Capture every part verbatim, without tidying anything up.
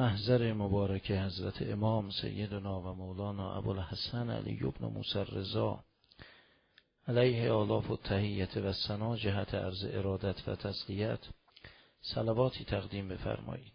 محضر مبارک حضرت امام سیدنا و مولانا ابوالحسن علی بن موسی الرضا علیه آلاف التحیت و ثنا جهت عرض ارادت و تزکیت صلواتی تقدیم بفرمایید.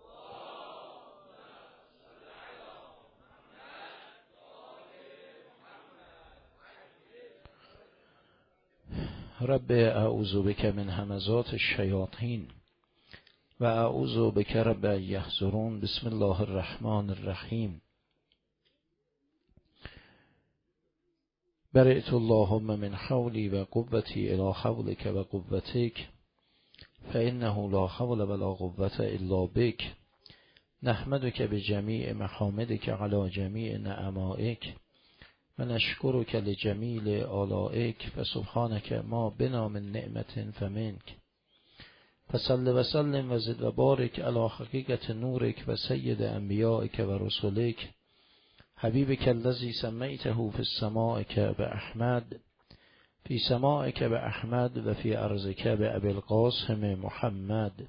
رب اعوذ بک من همزات الشیاطین و اعوذ بک رب یحضرون. بسم الله الرحمن الرحیم. برئت اللهم من حولی و قوتی الی حولک و قوتک فانه لا حول ولا قوة الا بک. نحمدک بجمیع محامدک علی جمیع نعمائک و نشکرک لجمیل آلائک فسبحانک ما بنا من نعمت فمنک. فصل و سلم و زد و بارک علی حقیقت نورک و سید انبیائک و رسولک حبیبک الذی سمیته فی السماءک باحمد فی سماءک باحمد و فی ارضک بابی القاسم محمد.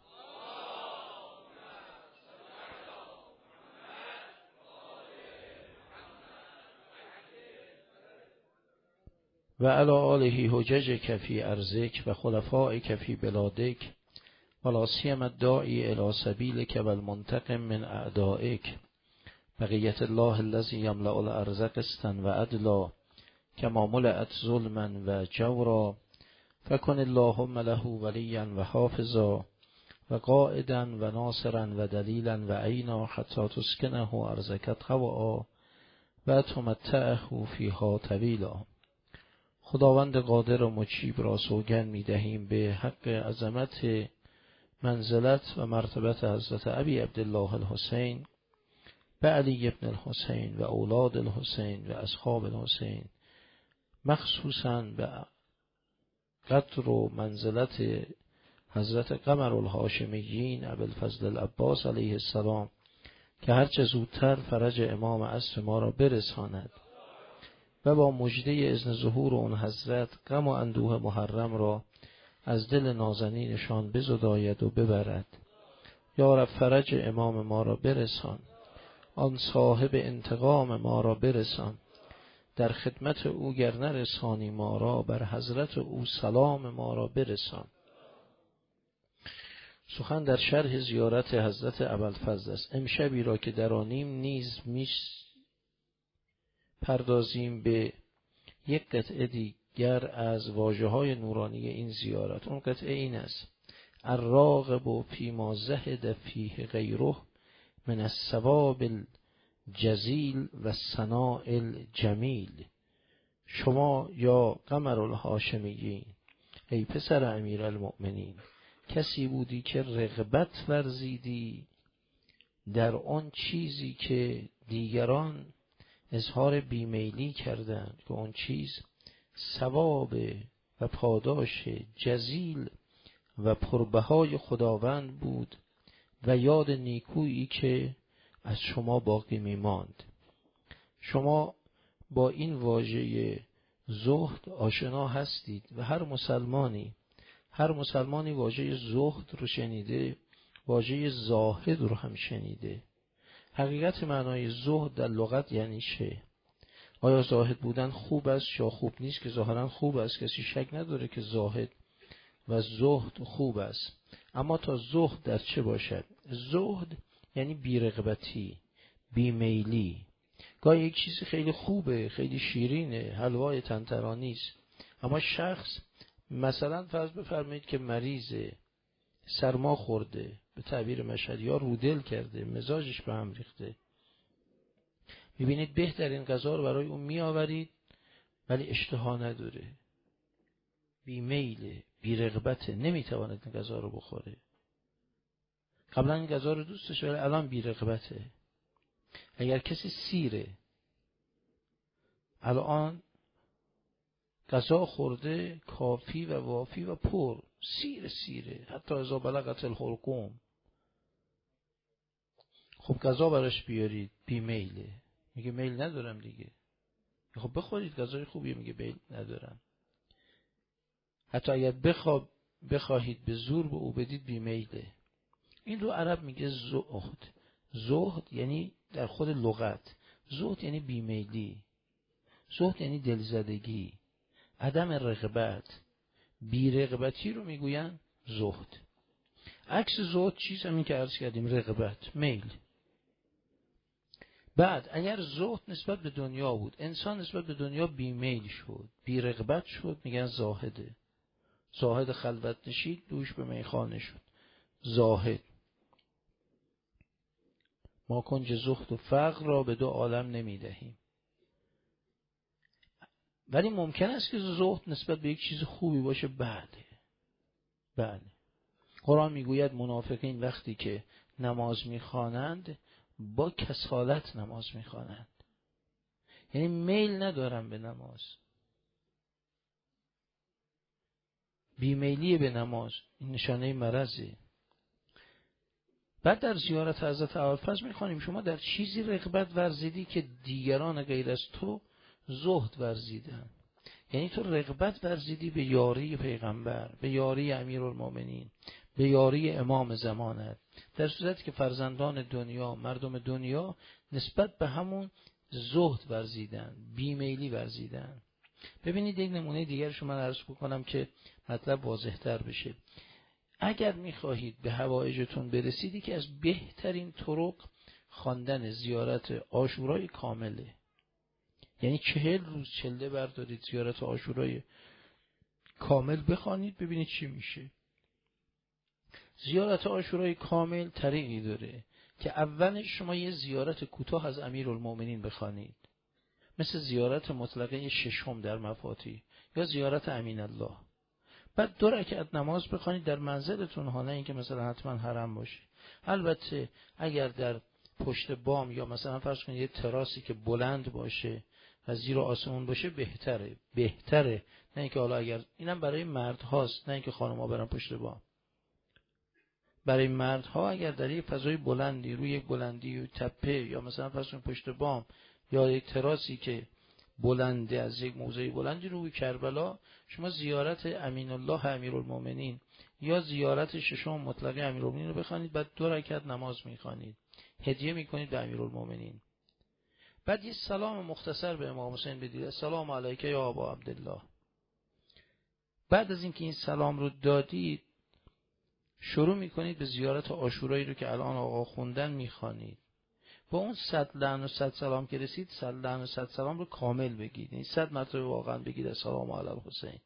و علی آله حججک فی ارضک و خلفائک فی بلادک ولا سیما الداعی الی سبیلک و المنتقم من اعدائک. بقیت الله الذی یملأ الارض قسطا و عدلا کما ملأت ظلما و جورا فکن اللهم له ولیا و حافظا و قائدا و ناصرا و دلیلا و عینا حتی تسکنه ارضک طوعا و تمتعه فیها طویلا. خداوند قادر و مجیب را سوگند می دهیم به حق عظمت منزلت و مرتبت حضرت ابی عبدالله الحسین و علی ابن الحسین و اولاد الحسین و اصحاب الحسین، مخصوصاً به قدر و منزلت حضرت قمر الهاشمیین ابوالفضل العباس علیه السلام که هرچه زودتر فرج امام عصر ما را برساند و با مژده اذن ظهور اون حضرت غم و اندوه محرم را از دل نازنینشان بزداید و ببرد. یا رب فرج امام ما را برسان، آن صاحب انتقام ما را برسان. در خدمت او گر نرسانی ما را، بر حضرت او سلام ما را برسان. سخن در شرح زیارت حضرت ابوالفضل است. امشبی را که درانیم نیز میش پردازیم به یک قطعه دیگر از واژه‌های نورانی این زیارت. اون قطعه این است: الراغب فیما زهد فیه غیره من الثواب الجزیل و الثناء الجمیل. شما یا قمر الهاشمیین، ای پسر امیر المؤمنین، کسی بودی که رغبت ورزیدی در آن چیزی که دیگران اظهار بیمیلی کردند، که اون چیز ثواب و پاداش جزیل و پربهای خداوند بود و یاد نیکویی که از شما باقی میماند. شما با این واژه زهد آشنا هستید و هر مسلمانی هر مسلمانی واژه زهد رو شنیده، واژه زاهد رو هم شنیده. حقیقت معنای زهد در لغت یعنی چه؟ آیا زاهد بودن خوب است یا خوب نیست؟ که ظاهرا خوب است، کسی شک نداره که زاهد و زهد خوب است. اما تا زهد در چه باشد؟ زهد یعنی بی‌رغبتی، بیمیلی. گاهی یک چیزی خیلی خوبه، خیلی شیرینه، حلوای طنطرانی است، اما شخص مثلا فرض بفرمایید که مریضه، سرما خورده، به تعبیر مشهدی یا رودل کرده، مزاجش به هم ریخته، میبینید بهترین غذا رو برای اون میآورید ولی اشتها نداره، بیمیله، بی‌رغبته، نمیتواند این غذا رو بخوره. قبلا این غذا رو دوست داشت ولی الان بی‌رغبته. اگر کسی سیره، الان غذا خورده کافی و وافی و پر، سیر سیره، حتی اذا بلغت الحلقوم، خب غذا براش بیارید، بیمیله، میگه میل ندارم دیگه. خب بخورید، غذای خوبیه، میگه میل ندارم. حتی اگر بخوا بخواهید به زور به او بدید، بیمیله. این رو عرب میگه زهد. زهد یعنی در خود لغت، زهد یعنی بیمیلی، زهد یعنی دلزدگی، عدم رغبت، بی رغبتی رو میگوین زهد. عکس زهد چیز همین که عرض کردیم، رغبت، میل. بعد اگر زهد نسبت به دنیا بود، انسان نسبت به دنیا بیمیل شد، بی رغبت شد، میگن زاهده. زاهد خلوت نشید، دوش به میخانه شد، زاهد. ما کنج زهد و فقر را به دو عالم نمیدهیم. ولی ممکن است که زهد نسبت به یک چیز خوبی باشه. بله بله قرآن میگوید منافقین وقتی که نماز میخوانند با کسالت نماز میخوانند، یعنی میل ندارن به نماز، بیمیلی به نماز، این نشانه مرضه. بعد در زیارت حضرت ابوالفضل میخوانیم شما در چیزی رغبت ورزیدی که دیگران غیر از تو زهد ورزیدن، یعنی تو رغبت ورزیدی به یاری پیغمبر، به یاری امیرالمومنین، به یاری امام زمانت، در صورتی که فرزندان دنیا، مردم دنیا نسبت به همون زهد ورزیدن، بیمیلی ورزیدن. ببینید یک نمونه دیگر شما عرض بکنم که مطلب واضح تر بشه. اگر میخواهید به حوائجتون برسید که از بهترین طرق خواندن زیارت عاشورای کامله، یعنی چهل روز چله بردارید زیارت عاشورای کامل بخوانید ببینید چی میشه. زیارت عاشورای کامل طریقی داره که اولش شما یه زیارت کوتاه از امیرالمومنین بخوانید، مثل زیارت مطلقه ششم در مفاتیح یا زیارت امین الله. بعد دو رکعت نماز بخوانید در منزلتون ها، نه اینکه مثلا حتما حرم باشه. البته اگر در پشت بام یا مثلا فرض کنید یه تراسی که بلند باشه و زیر آسمون باشه بهتره، بهتره نه اینکه حالا اگر اینم برای مرد هاست، نه اینکه خانم‌ها برن پشت بام. برای مردها اگر در یک فضای بلندی، روی یک بلندی و تپه یا مثلا فرض کنید پشت بام یا یک تراسی که بلنده، از یک موضع بلندی روی کربلا، شما زیارت امین الله امیرالمومنین یا زیارت ششم مطلقه امیرالمومنین رو بخوانید، بعد دو رکعت نماز میخوانید، هدیه میکنید به امیرالمومنین. بعد یه سلام مختصر به امام حسین بدید، السلام علیک یا ابا عبدالله. بعد از اینکه این سلام رو دادید شروع میکنید به زیارت عاشورایی رو که الان آقا خوندن میخوانید. با اون صد لعن و صد سلام که رسید، صد لعن و صد سلام رو کامل بگید، این صد مرتبه واقعا بگید السلام علی الحسین.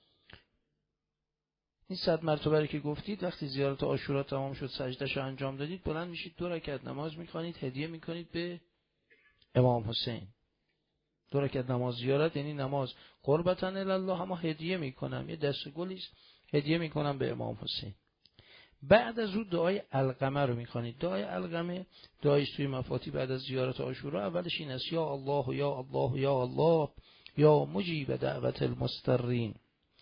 این صد مرتبه رو که گفتید، وقتی زیارت عاشورا تمام شد، سجده‌شو انجام دادید، بلند میشید دو رکعت نماز میخوانید، هدیه میکنید به امام حسین. دو رکعت نماز زیارت یعنی نماز قربتا الی الله، اما هدیه میکنم، یه دست گلی هدیه میکنم به امام حسین. بعد از اون دعای علقمه رو میخوانید. دعای علقمه دعایش توی مفاتیح بعد از زیارت عاشورا اولش این است: یا الله یا الله یا الله یا مجیب دعوت المضطرین.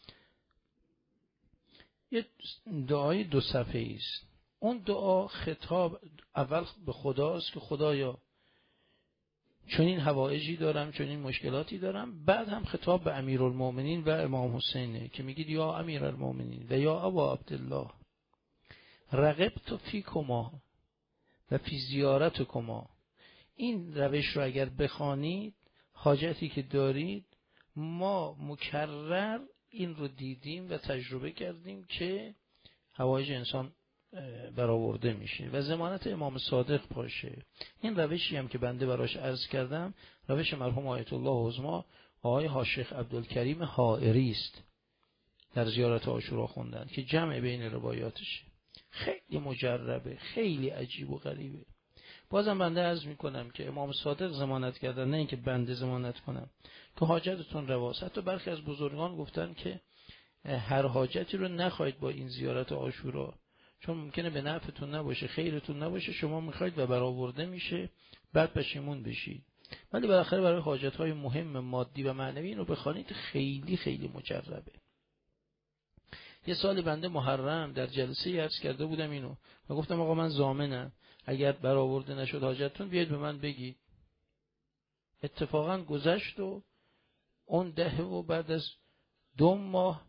یه دعای دو صفحه‌ای است. اون دعا خطاب اول به خداست که خدایا چون این حوائجی دارم، چون این مشکلاتی دارم. بعد هم خطاب به امیرالمومنین و امام حسینه که میگید یا امیرالمومنین و یا ابا عبدالله رغبت فیکما و فی زیارتکما. این روش رو اگر بخوانید، حاجتی که دارید، ما مکرر این رو دیدیم و تجربه کردیم که حوایج انسان برآورده میشه و ضمانت امام صادق باشه. این روشی هم که بنده براش عرض کردم، روش مرحوم آیت الله عظما آقای حاج عبدالکریم حائری است در زیارت عاشورا خوندن که جمع بین روایاتشه. خیلی مجربه، خیلی عجیب و غریبه. بازم بنده عرض میکنم که امام صادق ضمانت کردن، نه اینکه بنده ضمانت کنم، که حاجتتون رواست. حتی برخی از بزرگان گفتن که هر حاجتی رو نخواهید با این زیارت عاشورا، چون ممکنه به نفعتون نباشه، خیرتون نباشه، شما میخواید و برآورده میشه، بعد پشیمون بشید. ولی بالاخره برای حاجت‌های مهم مادی و معنوی اینو بخوانید، خیلی خیلی مجربه. یه سالی بنده محرم در جلسه عرض کرده بودم اینو و گفتم آقا من ضامنم، اگر برآورده نشد حاجتتون بیاید به من بگید. اتفاقا گذشت و اون دهه و بعد از دو ماه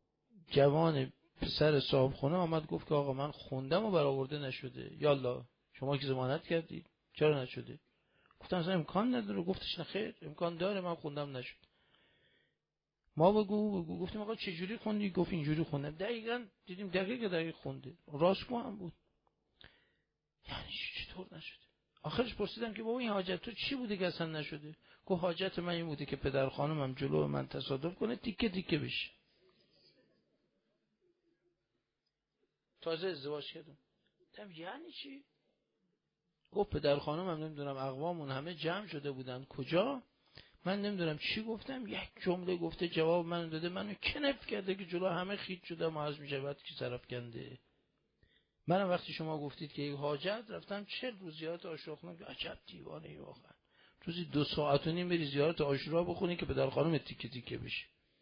جوان پسر صاحب خونه آمد گفت که آقا من خوندم و برآورده نشده، یالا شما که ضمانت کردید چرا نشده؟ گفتم اصلا امکان نداره. گفتش نه خیر امکان داره، من خوندم نشد. ما بگو بگو گفتیم آقا چه جوری خوندی؟ گفت اینجوری خوندم. دقیقاً دیدیم دقیق دقیق خونده، راستگو هم بود. یعنی چطور نشده؟ آخرش پرسیدم که بابا این حاجت تو چی بوده که اصلا نشده؟ گفت حاجت من این بوده که پدر خانمم جلو من تصادف کنه تیکه تیکه بشه. تازه ازدواج کردم. گفتم یعنی چی؟ گفت پدر خانمم نمیدونم اقوامون همه جمع شده بودن کجا، من نمیدونم چی گفتم، یک جمله گفته جواب منو داده، منو کنف کرده که جلو همه خیت شدم عرض میشه بعد کی طرف کنده. منم وقتی شما گفتید که یک حاجت رفتم چهل روز زیارت عاشورا خوندم. عجب دیوانه ای واقعا. روزی دو ساعت و نیم بری زیارت عاشورا بخونی که پدر خانم تیکه تیکه بشه.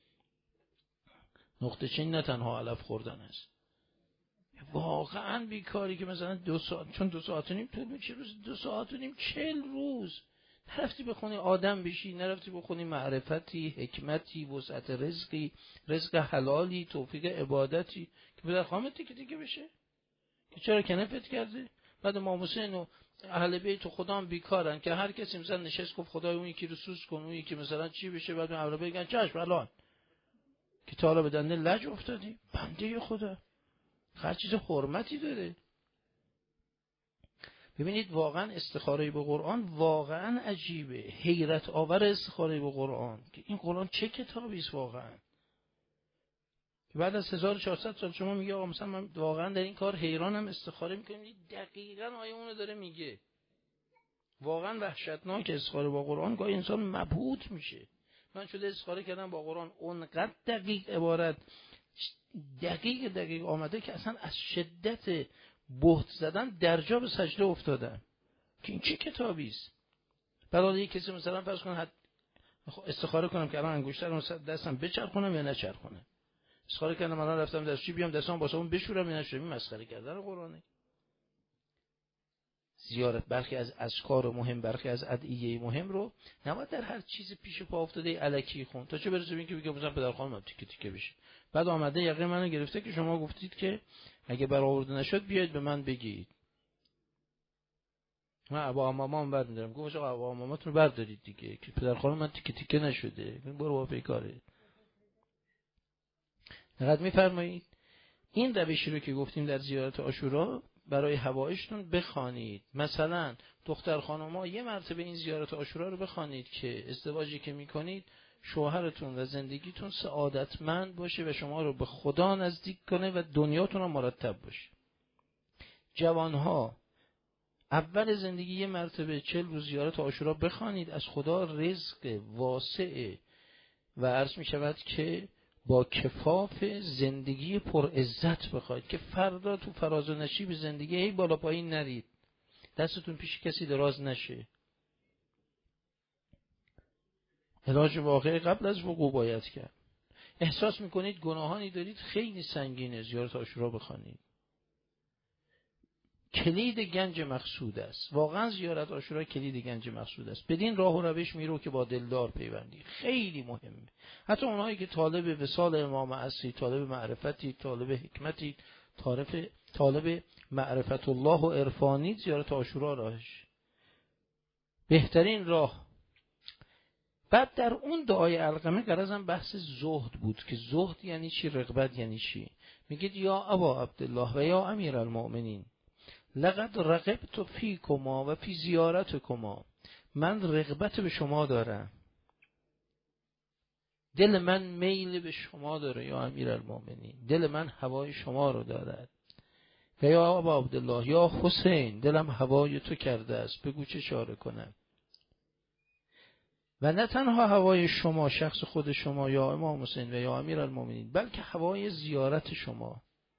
نقطه چین نه تنها علف خوردن است، واقعا بیکاری که مثلا دو ساعت، چون دو ساعت و نیم طول میشه، روز دو ساعت و نیم چهل روز نرفتی بخونی آدم بشی، نرفتی بخونی معرفتی، حکمتی، وسعت رزقی، رزق حلالی، توفیق عبادتی که پدر خانم تیکه تیکه بشه. که چرا کنفت کرده؟ بعد امام حسین و اهل بیت و خدا هم بیکارن که هر کسی مثلا نشست گفت خدای اون یکی رو سوز کن، اون یکی مثلا چی بشه، بعد اهل بیت بگن چشم الان که تا حالا به دنده لج افتادی. بنده خدا هر چیز حرمتی داره. ببینید واقعا استخاره به قرآن واقعا عجیبه، حیرت آور استخاره به قرآن که این قرآن چه کتابی است واقعا. بعد از هزار و چهارصد سال شما میگه آقا مثلا من واقعا در این کار حیرانم، استخاره میکنم. دقیقاً آیه اونو داره میگه. واقعا وحشتناک استخاره با قرآن، گاهی انسان مبهوت میشه. من شده استخاره کردم با قرآن اونقدر دقیق عبارت دقیق دقیق آمده که اصلا از شدت بهت زدن درجا به سجده افتادم که این چه کتابی است. بعد یک کسی مثلا فرض کن استخاره کنم که الان انگشترم دستم بچرخونم یا نچرخونم، استخاره کردم الان رفتم دستشویی بیام دستام با صابون بشورم یا نشورم، این مسخره کردن قرآنه. زیارت برخی از اذکار مهم، برخی از ادعیه مهم رو نباید در هر چیز پیش پا افتاده الکی خون، تا چه برسه به این که بگم مثلا پدر خانمم تیکه تیکه بشه. بعد آمده یقه منو گرفته که شما گفتید که اگه برآورده نشد بیاید به من بگید. من ابا امامام برمی‌دارم. گفتم آقا ابا اماماتون رو بردارید دیگه که پدر خانم من تیکه تیکه نشده. برو با پیکاره. دقت می‌فرمایید این روشی رو که گفتیم در زیارت عاشورا برای حوائجتون بخوانید. مثلا دختر خانم‌ها یه مرتبه این زیارت عاشورا رو بخوانید که ازدواجی که می‌کنید شوهرتون و زندگیتون سعادتمند باشه و شما رو به خدا نزدیک کنه و دنیاتون هم مرتب باشه. جوان‌ها اول زندگی یه مرتبه چهل روز زیارت عاشورا بخوانید، از خدا رزق واسع و عرض می‌شود که با کفاف زندگی پر عزت بخواید که فردا تو فراز و نشیب زندگی هی بالا پایین نرید، دستتون پیش کسی دراز نشه. علاج واقعی قبل از وقوع باید کرد. احساس میکنید گناهانی دارید خیلی سنگینه، زیارت عاشورا بخوانید. کلید گنج مقصود است. واقعا زیارت عاشورا کلید گنج مقصود است. بدین راه و روش میرو که با دلدار پیوندی. خیلی مهمه. حتی اونهایی که طالب وصال امام عصری، طالب معرفتی، طالب حکمتی، طالب طالب معرفت الله و عرفانی، زیارت عاشورا راهش بهترین راه. بعد در اون دعای علقمه غرضم بحث زهد بود که زهد یعنی چی، رغبت یعنی چی. میگید یا ابا عبدالله و یا امیر المؤمنین لقد رغبت فیکما و فی زیارتکما، من رغبت به شما دارم، دل من میل به شما داره یا امیر المؤمنین، دل من هوای شما رو دارد. و یا ابا عبدالله یا حسین دلم هوای تو کرده است، بگو چه چاره کنم. و نه تنها هوای شما، شخص خود شما یا امام حسین و یا امیر المؤمنین، بلکه هوای زیارت شما.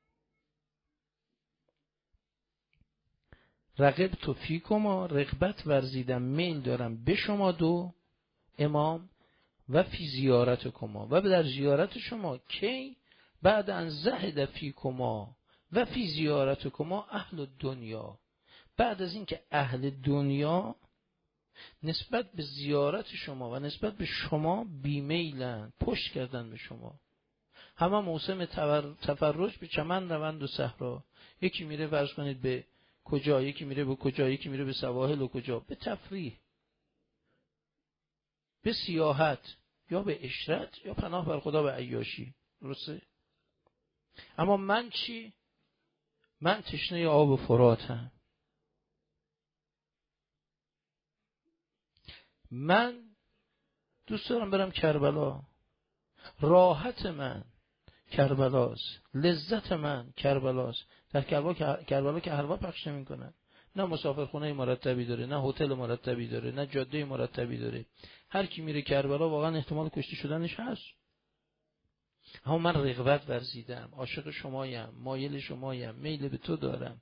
رغبت فیکما، رغبت ورزیدم، میل دارم به شما دو امام، و فی زیارتکما، و در زیارت شما. کی؟ بعد ان زهد فیکما و فی زیارتکما اهل دنیا، بعد از اینکه اهل دنیا نسبت به زیارت شما و نسبت به شما بیمیلن، پشت کردن به شما. همه موسم تفرج به چمن روند و صحرا. یکی میره فرض کنید به کجا، یکی میره به کجا، یکی میره به سواحل و کجا، به تفریح، به سیاحت، یا به اشرت، یا پناه بر خدا به عیاشی. درسته؟ اما من چی؟ من تشنه آب فراتم. من دوست دارم برم کربلا. راحت من کربلاست، لذت من کربلاست. در کربلا کربلا که هر وقت پخش نمی‌کنن. نه مسافرخونه مرتبی داره، نه هتل مرتبی داره، نه جاده مرتبی داره. هر کی میره کربلا واقعا احتمال کشته شدنش هست. اما من رغبت ورزیدم، عاشق شمایم، مایل شمایم، میل به تو دارم.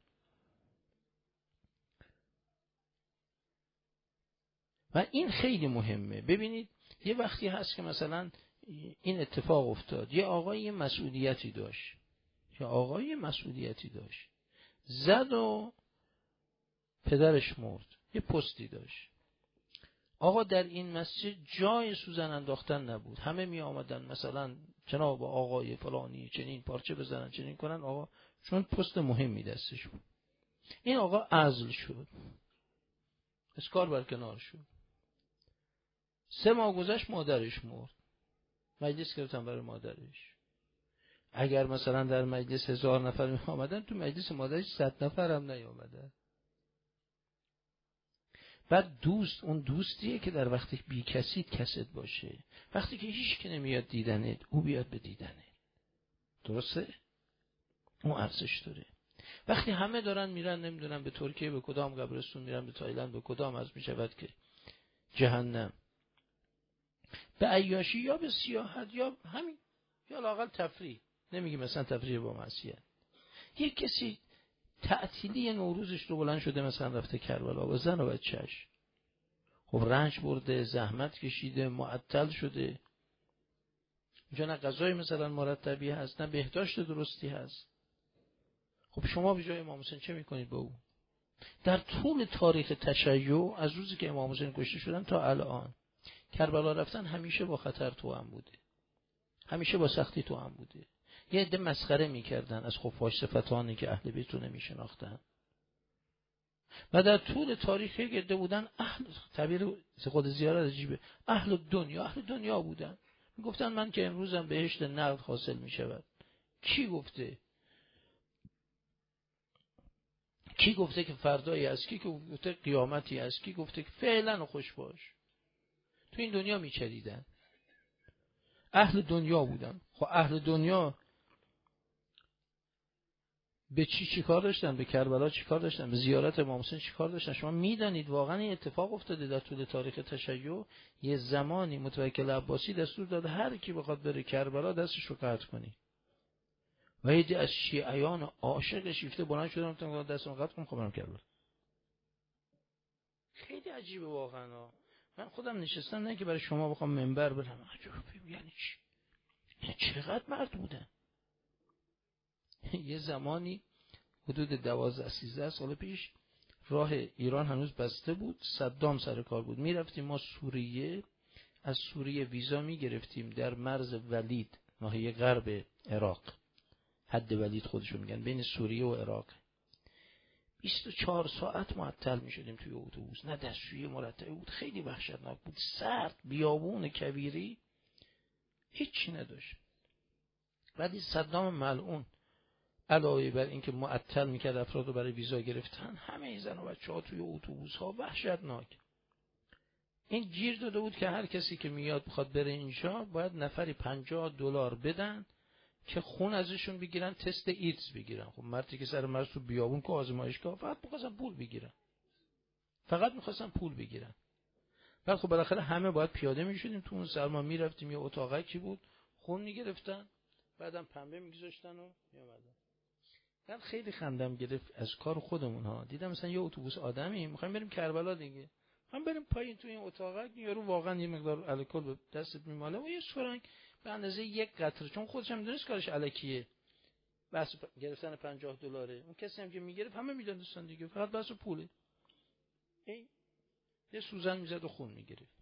و این خیلی مهمه. ببینید یه وقتی هست که مثلا این اتفاق افتاد، یه آقای مسئولیتی داشت، یه آقای مسئولیتی داشت، زد و پدرش مرد، یه پستی داشت. آقا در این مسجد جای سوزن انداختن نبود، همه می آمدن مثلا جناب آقای فلانی چنین پارچه بزنن چنین کنن، آقا چون پست مهمی دستش بود. این آقا عزل شد، از کار برکنار شد. سه ماه گذشت مادرش مرد، مجلس گرفتن برای مادرش. اگر مثلا در مجلس هزار نفر می آمدن، تو مجلس مادرش صد نفر هم نیامدن. بعد دوست، اون دوستیه که در وقتی بی کسی کست باشه، وقتی که هیچ که نمیاد دیدنت، او بیاد به دیدنت. درسته؟ اون ارزش داره. وقتی همه دارن میرن نمیدونم به ترکیه به کدام قبرستون میرن، به تایلند به کدام از میشود که جهنم، به عیاشی یا به سیاحت یا همین یا لااقل تفریح، نمیگی مثلا تفریح با معصیت. یک کسی تعطیلی نوروزش رو بلند شده مثلا رفته کربلا با زن و بچه‌اش، خب رنج برده، زحمت کشیده، معطل شده، اونجا نه غذای مثلا مرتبی هست، نه بهداشت درستی هست. خب شما به جای امام حسین چه میکنید با او؟ در طول تاریخ تشیع از روزی که امام حسین کشته شدن تا الان، کربلا رفتن همیشه با خطر تو هم بوده، همیشه با سختی تو هم بوده. یه عده مسخره میکردن از خفاش صفتانی که اهل بیت رو نمیشناختن، و در طول تاریخ یک عده بودن اهل، تعبیر خود زیارت عجیبه، اهل دنیا، اهل دنیا بودن، میگفتن من که امروزم بهشت نقد حاصل میشود. کی گفته؟ کی گفته که فردایی هست؟ کی گفته قیامتی هست؟ کی گفته که فعلا خوش باش؟ تو این دنیا میچریدن، اهل دنیا بودن. خب اهل دنیا به چی چی کار داشتن؟ به کربلا چی کار داشتن؟ به زیارت امام حسین چی کار داشتن؟ شما میدانید واقعا این اتفاق افتاده در طول تاریخ تشیع. یه زمانی متوکل عباسی دستور داد هر کی بخواد بره کربلا دستش رو قطع کنی، و یه از شیعیان عاشق شیفته بلند شدن تا دستم قطع کنم، خب برم کربلا. خیلی عجیبه واقعا. من خودم نشستم نه که برای شما بخوام منبر برم، عجب یعنی چی؟ یعنی چقدر مرد بودن. یه زمانی حدود دوازده سیزده سال پیش راه ایران هنوز بسته بود، صدام سر کار بود، میرفتیم ما سوریه، از سوریه ویزا میگرفتیم در مرز ولید، ناحیه غرب عراق، حد ولید خودشون میگن، بین سوریه و عراق. بیست و چهار ساعت معطل میشدیم توی اتوبوس، نه دستشویی مرتبی بود، خیلی وحشتناک بود، سرد، بیابون کویری، هیچی نداشت. بعد صدام ملعون علاوه بر اینکه معطل میکرد افراد رو برای ویزا گرفتن، همه زن و بچه‌ها توی اتوبوس ها، وحشتناک. این گیر داده بود که هر کسی که میاد بخواد بره اینجا باید نفری پنجاه دلار بدن که خون ازشون بگیرن، تست ایدز بگیرن. خب مردی که سر مرز تو بیابون که آزمایشگاه، فقط می‌خواستن پول بگیرن، فقط می‌خواستن پول بگیرن. بعد خب بالاخره همه باید پیاده می‌شدیم تو اون سرما، می‌رفتیم یه اتاقکی بود، خون می‌گرفتن، بعدم پنبه می‌گذاشتن و می‌آمدن. من خیلی خندم گرفت از کار خودمون ها. دیدم مثلا یه اتوبوس آدمی می‌خوایم بریم کربلا دیگه، هم بریم پایین تو این اتاقک، یارو واقعا یه مقدار الکل به دستت میماله و یه سرنگ به اندازه یک قطره، چون خودش هم می‌دونست کارش الکیه، بس گرفتن پنجاه دلاره. اون کسی هم که میگرفت همه میدونستن دیگه، فقط بس پوله. این یه سوزن میزد و خون میگرفت.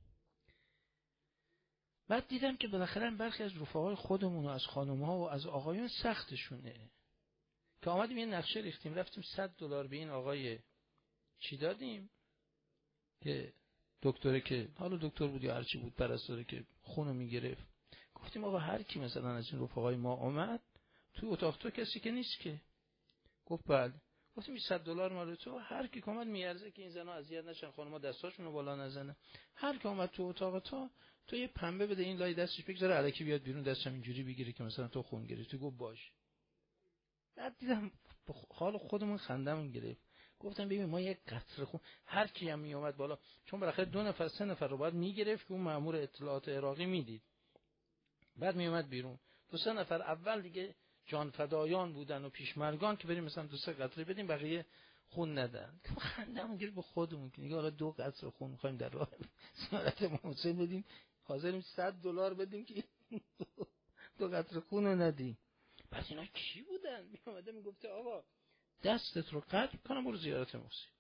بعد دیدم که بالاخره برخی از رفقای خودمون و از خانم‌ها و از آقایون سختشونه. که آمدیم یه نقشه ریختیم، رفتیم صد دلار به این آقای چی دادیم که دکتره، که حالا دکتر بود یا هرچی بود، پرستاره که خونو میگرفت. گفتیم آقا هر کی مثلا از این رفقای ما آمد توی اتاق تو کسی که نیست که؟ گفت بله. گفتیم صد دلار مال تو، هر کی اومد میارزه که این زنا اذیت نشن، خانم‌ها دستاشون رو بالا نزنه، هر کی اومد تو اتاق تو تو یه پنبه بده این لای دستش بگذاره الکی بیاد بیرون دستم اینجوری بگیره که مثلا تو خون گرفتی. گفت باش. بعد دیدم حال خودمون خندمون گرفت. گفتم ببین ما یک قطره خون، هر کی هم می اومد بالا، چون بالاخره دو نفر سه نفر رو باید میگرفت که اون مأمور اطلاعات عراقی میدید، بعد می اومد بیرون، دو سه نفر اول دیگه جان فدایان بودن و پیشمرگان که بریم مثلا دو سه قطره بدیم بقیه خون ندن. خندمون گرفت به خودمون که نگاه حالا دو قطره خون می‌خوایم در راه زیارت امام حسین بدیم، حاضریم صد دلار بدیم که دو قطره خون رو ندیم. بعد اینا کی بودن؟ می اومده میگفته آقا دستت رو قطع کنم برو زیارت امام حسین.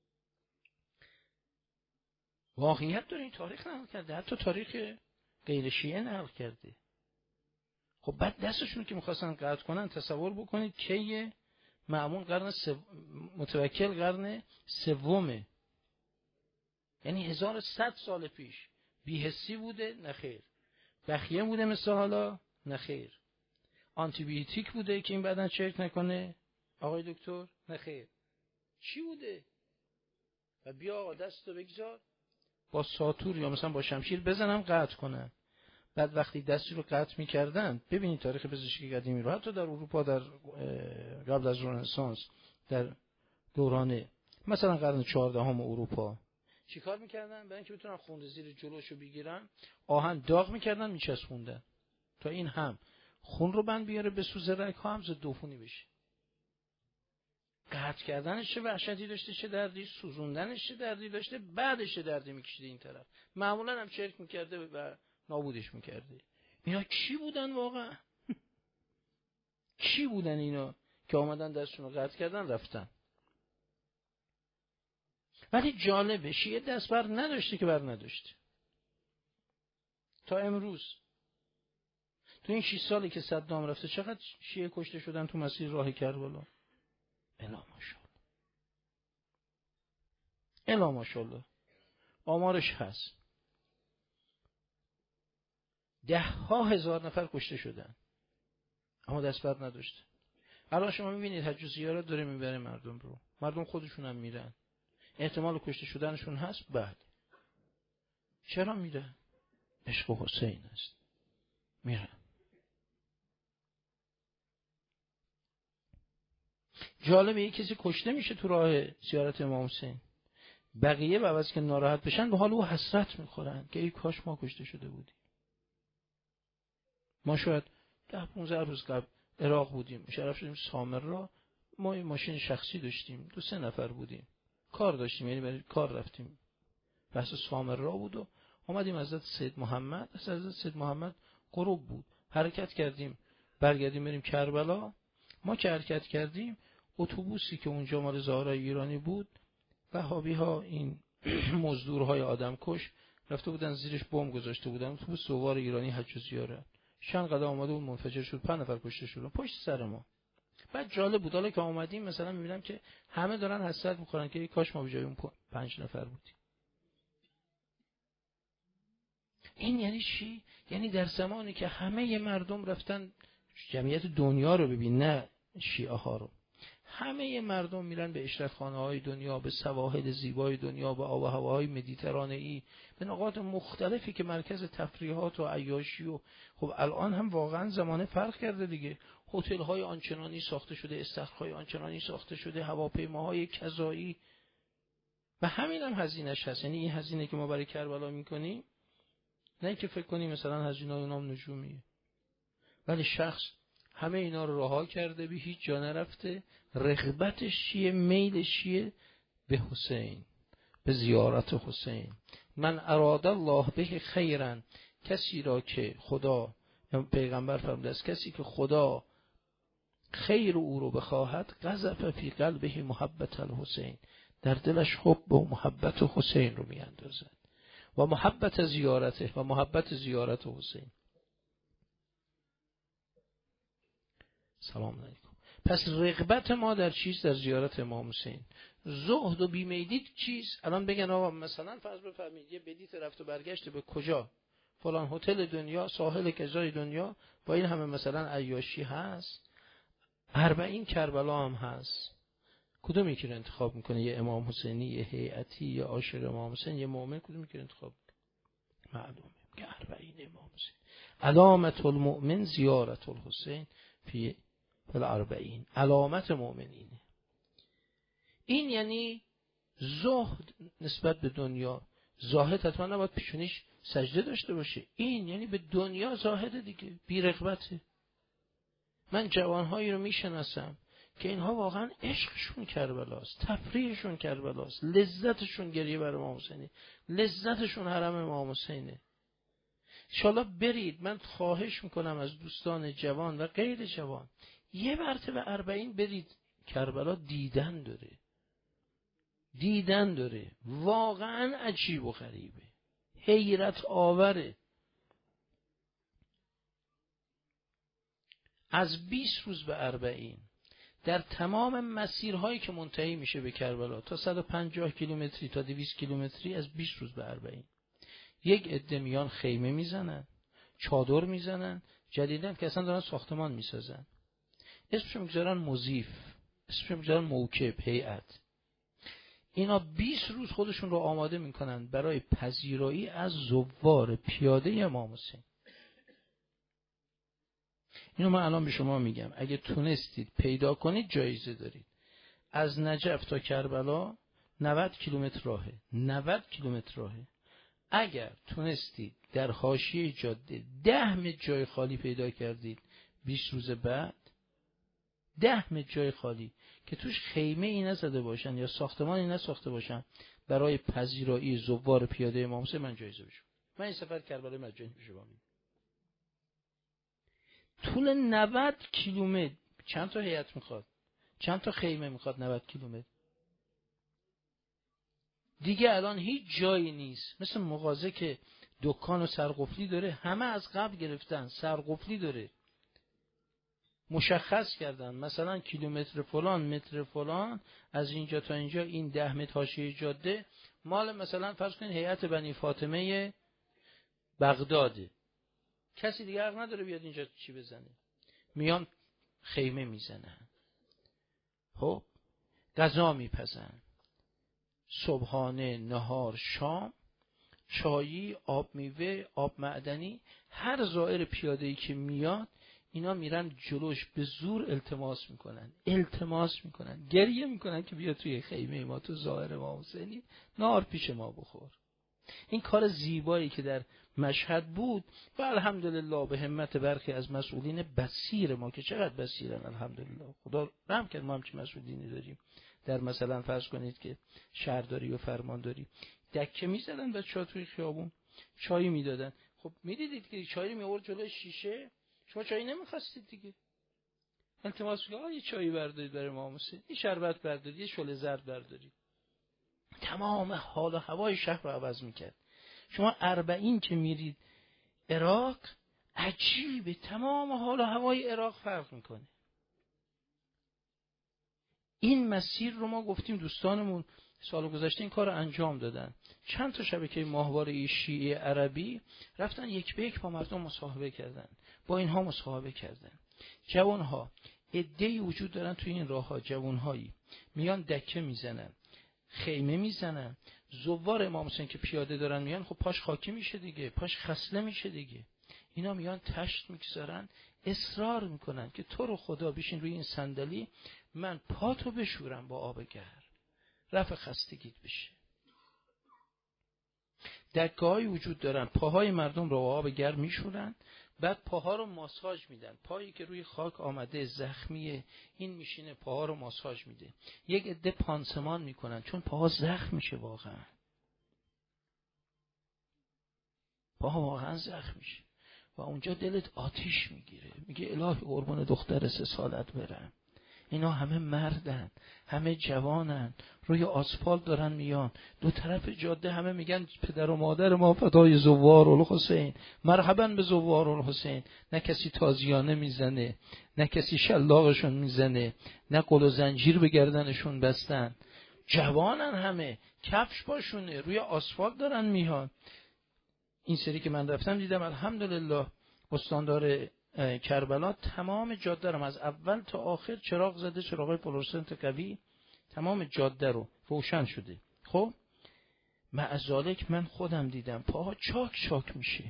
واقعیت داره، این تاریخ نقل کرده، حتی تاریخ غیر شیعه نقل کرده. خب بعد دستشون که میخواستن قطع کنن، تصور بکنید که مأمون قرن سو... متوکل قرن سومه، یعنی هزار و صد سال پیش. بی‌حسی بوده؟ نخیر. بخیه بوده مثل حالا؟ نخیر. آنتی بیوتیک بوده که این بدن چرک نکنه آقای دکتر؟ نخیر. چی بوده؟ و بیا آقا دستو بگذار با ساتور یا مثلا با شمشیر بزنم قطع کنم. بعد وقتی دستی رو قطع می‌کردن، ببینید تاریخ پزشکی قدیمی رو، حتی در اروپا در قبل از رنسانس، در دوران مثلا قرن چهاردهم اروپا چیکار می‌کردن؟ برای اینکه بتونن خون زیر جلوشو بگیرن، آهن داغ می‌کردن میچسبوندن تا این هم خون رو بند بیاره به سوز رگ‌ها هم ضد عفونی بشه. قطع کردنش چه وحشتی داشته، چه دردی، سوزوندنش چه دردی داشته، بعدش چه دردی می‌کشیده این طرف. معمولا هم چرک می‌کرده و نابودش می‌کرده. اینا کی بودن واقعا؟ کی بودن اینا که آمدن دستشون رو قطع کردن رفتن؟ ولی جالبه شیعه دست بر نداشته که بر نداشته تا امروز. تو این شش سالی که صدام رفته چقدر شیعه کشته شدن تو مسیر راه کربلا؟ الا ماشاءالله، الا ماشاءالله، آمارش هست. ده ها هزار نفر کشته شدن اما دست بر نداشته. الان شما میبینید حج و زیارت داره میبره مردم رو، مردم خودشون هم میرن، احتمال کشته شدنشون هست. بعد چرا میرن؟ عشق حسین است، میرن. جالبه یک کسی کشته میشه تو راه زیارت امام حسین، بقیه به عوض که ناراحت بشن به حال او حسرت میخورن که ای کاش ما کشته شده بودیم. ما شاید ده پونزده روز قبل عراق بودیم، شرف شدیم سامرا، ما این ماشین شخصی داشتیم، دو سه نفر بودیم، کار داشتیم، یعنی برای کار رفتیم، بحث سامرا بود و اومدیم حضرت سید محمد، حضرت سید محمد غروب بود، حرکت کردیم برگردیم بریم کربلا. ما که حرکت کردیم اتوبوسی که اونجا مال زهرای ایرانی بود، وهابی ها این مزدورهای آدمکش رفته بودن زیرش بمب گذاشته بودن، اتوبوس سوار ایرانی حج و زیارت چند قدم اومده بود منفجر شد، پنج نفر کشته شدن پشت سر ما. بعد جالب بود حالا که اومدیم مثلا میبینم که همه دارن حسرت میخورن که کاش ما به جای اون پنج نفر بودیم. این یعنی چی؟ یعنی در زمانی که همه مردم رفتن، جمعیت دنیا رو ببین نه شیعه ها رو، همه مردم میرن به اشرفخانه های دنیا، به سواحل زیبای دنیا، به آب و هواهای مدیترانه‌ای، به نقاط مختلفی که مرکز تفریحات و عیاشی. و خب الان هم واقعا زمانه فرق کرده دیگه، هتل های آنچنانی ساخته شده، استخرهای آنچنانی ساخته شده، هواپیماهای کذایی، و همین هم هزینه‌اش هست. یعنی این هزینه که ما برای کربلا میکنیم، نه اینکه فکر کنیم مثلا هزینه های اونام نجومیه، ولی شخص همه اینا رو رها کرده، به هیچ جا نرفته، رغبتش چیه؟ میلش چیه؟ به حسین، به زیارت حسین. من اراد الله به خیرن، کسی را که خدا، پیغمبر فرموده است کسی که خدا خیر او رو بخواهد، قذف فی قلبه محبت الحسین، در دلش حب و محبت حسین رو میاندازد، و محبت زیارته، و محبت زیارت حسین. سلام علیکم. پس رغبت ما در چیز؟ در زیارت امام حسین. زهد و بیمیلی چیز؟ الان بگن آقا مثلا فرض بفرمایید یه بلیت رفت و برگشت به کجا؟ فلان هتل دنیا، ساحل کجای دنیا، با این همه مثلا عیاشی هست، اربعین کربلا هم هست. کدوم یکی رو انتخاب میکنه؟ یه امام حسینی، یه هیئتی، یه عاشق امام حسین، یه مؤمن؟ کدوم یکی رو انتخاب میکنه؟ معلومه که اربعین امام حسین. علامت المؤمن زیارت الحسین فی الاربعین. علامت مؤمنینه. این یعنی زهد نسبت به دنیا. زاهد حتما نباید پیشونیش سجده داشته باشه. این یعنی به دنیا زاهد دیگه، بی رغبته. من جوانهایی رو میشناسم که اینها واقعا عشقشون کربلاست، تفریحشون کربلاست، لذتشون گریه بر امام حسینه، لذتشون حرم امام حسینه. انشالله برید، من خواهش میکنم از دوستان جوان و غیر جوان، یه مرتبه اربعین برید. کربلا دیدن داره، دیدن داره، واقعا عجیب و غریبه، حیرت آوره. از بیست روز به اربعین در تمام مسیرهایی که منتهی میشه به کربلا تا صد و پنجاه کیلومتری تا دویست کیلومتری، از بیست روز به اربعین یک عده میان خیمه میزنن، چادر میزنن، جدیدن که اصلا دارن ساختمان میسازن، اسمشو میگذارن مضیف، اسمشو میگذارن موکب، هیئت. اینا بیست روز خودشون رو آماده میکنن برای پذیرایی از زوار پیاده امام حسین. اینو من الان به شما میگم، اگه تونستید پیدا کنید جایزه دارید. از نجف تا کربلا نود کیلومتر راهه، نود کیلومتر راهه. اگر تونستید در حاشیه جاده ده متر جای خالی پیدا کردید بیست روز بعد، ده متر جای خالی که توش خیمه ای نزده باشن یا ساختمانی نساخته باشن برای پذیرایی زوار پیاده امام حسین، من جایزه بشم. من این سفر کربلا مجانی بشه با میگم. طول نود کیلومتر چند تا هیئت میخواد؟ چند تا خیمه میخواد؟ نود کیلومتر. دیگه الان هیچ جایی نیست مثل مغازه که دکان و سرقفلی داره، همه از قبل گرفتن، سرقفلی داره، مشخص کردن مثلا کیلومتر فلان متر فلان از اینجا تا اینجا این ده متر حاشیه جاده مال مثلا فرض کنید هیئت بنی فاطمه بغداده. کسی دیگه حق نداره بیاد اینجا چی بزنه، میان خیمه میزنن، خب غذا میپزن، صبحانه، نهار، شام، چایی، آب میوه، آب معدنی. هر زائر پیاده‌ای که میاد اینا میرن جلوش به زور التماس میکنن، التماس میکنن، گریه میکنن که بیا توی خیمه ما، تو زائر امام حسینی، نهار پیش ما بخور. این کار زیبایی که در مشهد بود و الحمدلله به همت برخی از مسئولین بصیر ما که چقدر بصیرن، الحمدلله خدا رحم کرد ما همچین مسئولینی داریم. در مثلا فرض کنید که شهرداری و فرمانداری دکه میزدن بچه‌ها توی خیابون چای میدادن. خب میدیدید که چای میآورد جلوی شیشه، شما چای نمیخواستید دیگه، التماس می‌کرد یه چای بردارید برای امام حسین، یه شربت بردارید، یه شله زرد بردارید. تمام حال و هوای شهر رو عوض میکرد. شما اربعین که میرید عراق، عجیبه، تمام حال و هوای عراق فرق میکنه. این مسیر رو ما گفتیم دوستانمون سال گذشته این کار رو انجام دادن. چند تا شبکه ماهواره شیعه عربی رفتن یک به یک با مردم مصاحبه کردن، با اینها مصاحبه کردن. جوانها عده‌ای وجود دارن توی این راه‌ها، جوانهایی میان دکه میزنن، خیمه میزنن، زوار امام حسین که پیاده دارن میان، خب پاش خاکی میشه دیگه، پاش خصله میشه دیگه. اینا میان تشت میگذارن، اصرار میکنن که تو رو خدا بشین روی این صندلی، من پاتو بشورم با آب گرم، رفع خستگیت بشه. دکه‌های وجود دارن، پاهای مردم رو با آب گرم میشورن، بعد پاها رو ماساژ میدن. پایی که روی خاک آمده زخمیه، این میشینه پاها رو ماساژ میده. یک عده پانسمان میکنن چون پاها زخم میشه، واقعا پاها واقعا زخم میشه و اونجا دلت آتیش میگیره، میگه الهی قربون دختر سه سالت برم، اینا همه مردن، همه جوانن، روی آسفالت دارن میان، دو طرف جاده همه میگن پدر و مادر ما فدای زوار الحسین، مرحبا به زوار الحسین. نه کسی تازیانه میزنه، نه کسی شلاقشون میزنه، نه قل و زنجیر به گردنشون بستن. جوانن همه، کفش پاشونه، روی آسفالت دارن میان. این سری که من رفتم دیدم الحمدلله استاندار کربلا تمام جاده رو از اول تا آخر چراغ زده، چراغای فلورسنت قوی، تمام جاده رو روشن شده. خب مع ذالک من خودم دیدم پاها چاک چاک میشه.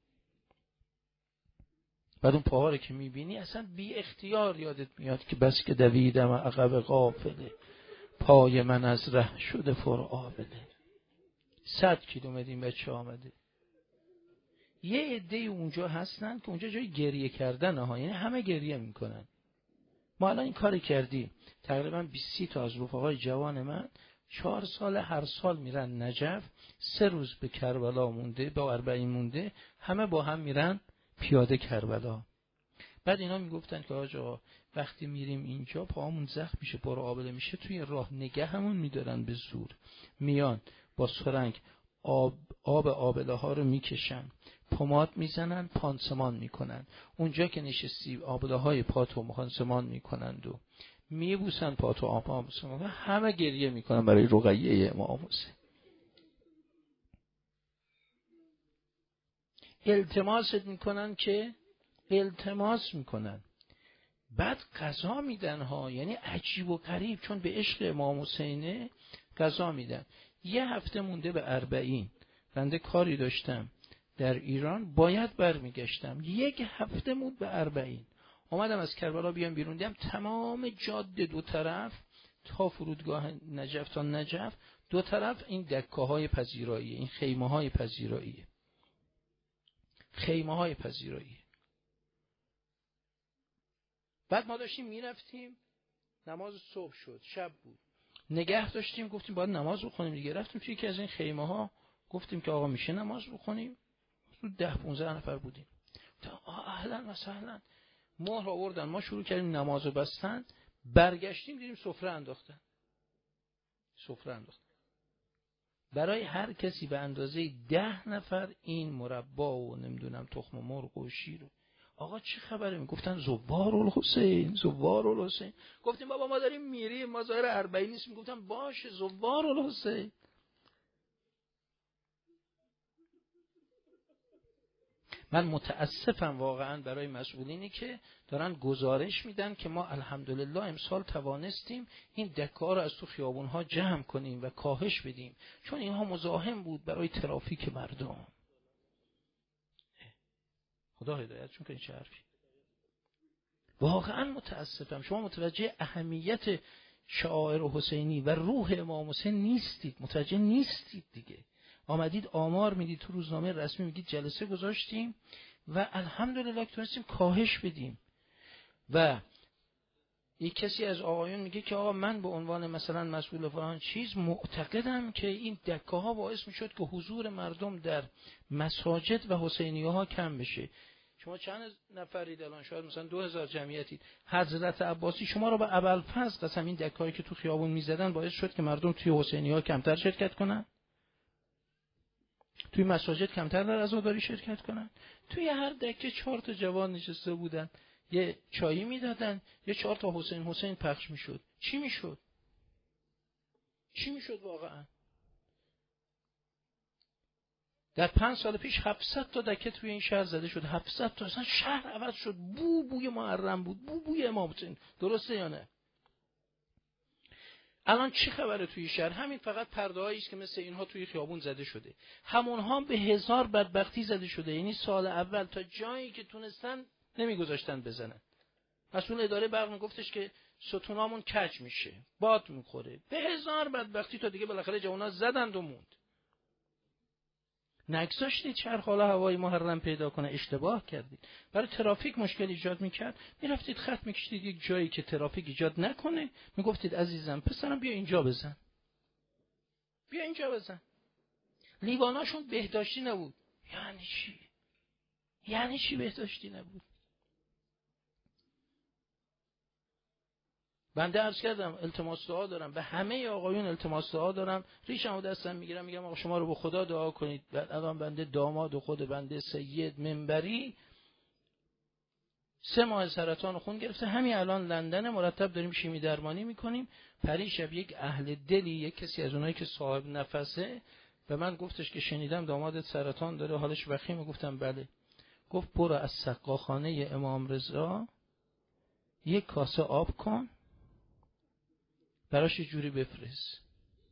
بعد اون پاها رو که میبینی اصلا بی اختیار یادت میاد که بس که دویدم عقب غافله، پای من از ره شده پر آبله. صد کیلومتر این بچه آمده. یه عده اونجا هستن که اونجا جای گریه کردن ها، یعنی همه گریه میکنن. ما الان این کاری کردیم، تقریبا بیست تا از رفقای جوان من چهار سال هر سال میرن نجف، سه روز به کربلا مونده، به اربعین مونده، همه با هم میرن پیاده کربلا. بعد اینا میگفتن که آقا وقتی میریم اینجا پاهامون زخم میشه، پر آبله میشه، توی راه نگه همون میدارن به زور، میان با سرنگ آب آب آبله ها رو میکشن، پماد میزنن، پانسمان میکنن. اونجا که نشستی آبله های پاتو پانسمان میکنند و میبوسن پاتو آب پانسمان، همه گریه میکنن برای رقیه امام حسین. التماس میکنن که التماس میکنن. بعد قضا میدن ها، یعنی عجیب و غریب، چون به عشق امام حسینه قضا میدن. یه هفته مونده به اربعین، بنده کاری داشتم در ایران باید برمیگشتم، یک هفته مونده به اربعین. اومدم از کربلا بیام بیرون، دیدم تمام جاده دو طرف تا فرودگاه نجف تا نجف دو طرف این دکه های پذیرایی، این خیمه های پذیرایی، خیمه های پذیرایی. بعد ما داشتیم میرفتیم، نماز صبح شد، شب بود، نگه داشتیم، گفتیم باید نماز بخونیم دیگه. رفتیم توی یکی از این خیمه ها، گفتیم که آقا میشه نماز بخونیم؟ ده پونزده نفر بودیم. اهلا و سهلا. مهر آوردن، ما شروع کردیم نمازو بستن، برگشتیم دیدیم سفره انداختن. سفره انداختن برای هر کسی به اندازه ده نفر این مربا و نمیدونم تخم مرغ و شیر. آقا چه خبره؟ میگفتن زوار الحسین، زوار الحسین. گفتیم بابا ما داریم میریم، ما ظاهر اربعین نیست. میگفتن باشه زوار الحسین. من متاسفم واقعا برای مسئولینی که دارن گزارش میدن که ما الحمدلله امسال توانستیم این دکار رو از تو خیابونها جمع کنیم و کاهش بدیم، چون اینها مزاحم بود برای ترافیک مردم. خدا هدایت چون که این چه حرفی. واقعا متاسفم شما متوجه اهمیت شعائر حسینی و روح امام حسین نیستید، متوجه نیستید دیگه. آمدید آمار میدید تو روزنامه رسمی، میگید جلسه گذاشتیم و الحمدلله که تونستیم کاهش بدیم. و یک کسی از آقایون میگه که آقا من به عنوان مثلا مسئول فلان چیز معتقدم که این دکه ها باعث میشد که حضور مردم در مساجد و حسینیه ها کم بشه. شما چند نفرید الان؟ شاید مثلا دو هزار جمعیتید. حضرت عباسی شما رو به ابوالفضل قسم این دکه‌هایی که تو خیابون میزدن باعث شد که مردم توی حسینیه ها کمتر شرکت کنن، توی مساجد کمتر در عزاداری شرکت کنن. توی هر دکه چهار تا جوان نشسته بودن، یه چایی میدادن، یه چهار تا حسین حسین پخش میشد. چی میشد؟ چی میشد واقعا؟ در پنج سال پیش هفتصد تا دکه توی این شهر زده شد. هفتصد تا، اصلا شهر عوض شد. بو بوی محرم بود، بو بوی امام حسین. درسته یا نه؟ الان چی خبره توی شهر؟ همین فقط پرده‌هایی است که مثل اینها توی خیابون زده شده. همونها به هزار بدبختی زده شده. یعنی سال اول تا جایی که تونستن نمیگذاشتن بزنن. مسئول اداره برق میگفتش که ستونامون کج میشه، باد میخوره. به هزار بدبختی تا دیگه بالاخره جوونا زدند و موند. نگذاشتید چرخ حالا هوای محرم پیدا کنه، اشتباه کردید. برای ترافیک مشکل ایجاد میکرد، میرفتید خط میکشیدید یک جایی که ترافیک ایجاد نکنه، میگفتید عزیزم پسرم بیا اینجا بزن، بیا اینجا بزن. لیواناشون بهداشتی نبود. یعنی چی؟ یعنی چی بهداشتی نبود؟ بنده عرض کردم التماس دعا دارم، به همه آقایون التماس دعا دارم، ریشمو دستم میگیرم میگم آقا شما رو به خدا دعا کنید. بعد الان بنده داماد و خود بنده سید منبری سه ماه سرطان خون گرفته، همین الان لندن، مرتب داریم شیمی درمانی میکنیم. پریشب یک اهل دلی، یک کسی از اونایی که صاحب نفسه به من گفتش که شنیدم دامادت سرطان داره، حالش وخیمه. گفتم بله. گفت برو از سقاخانه امام رضا یک کاسه آب کن براش یه جوری بفرست.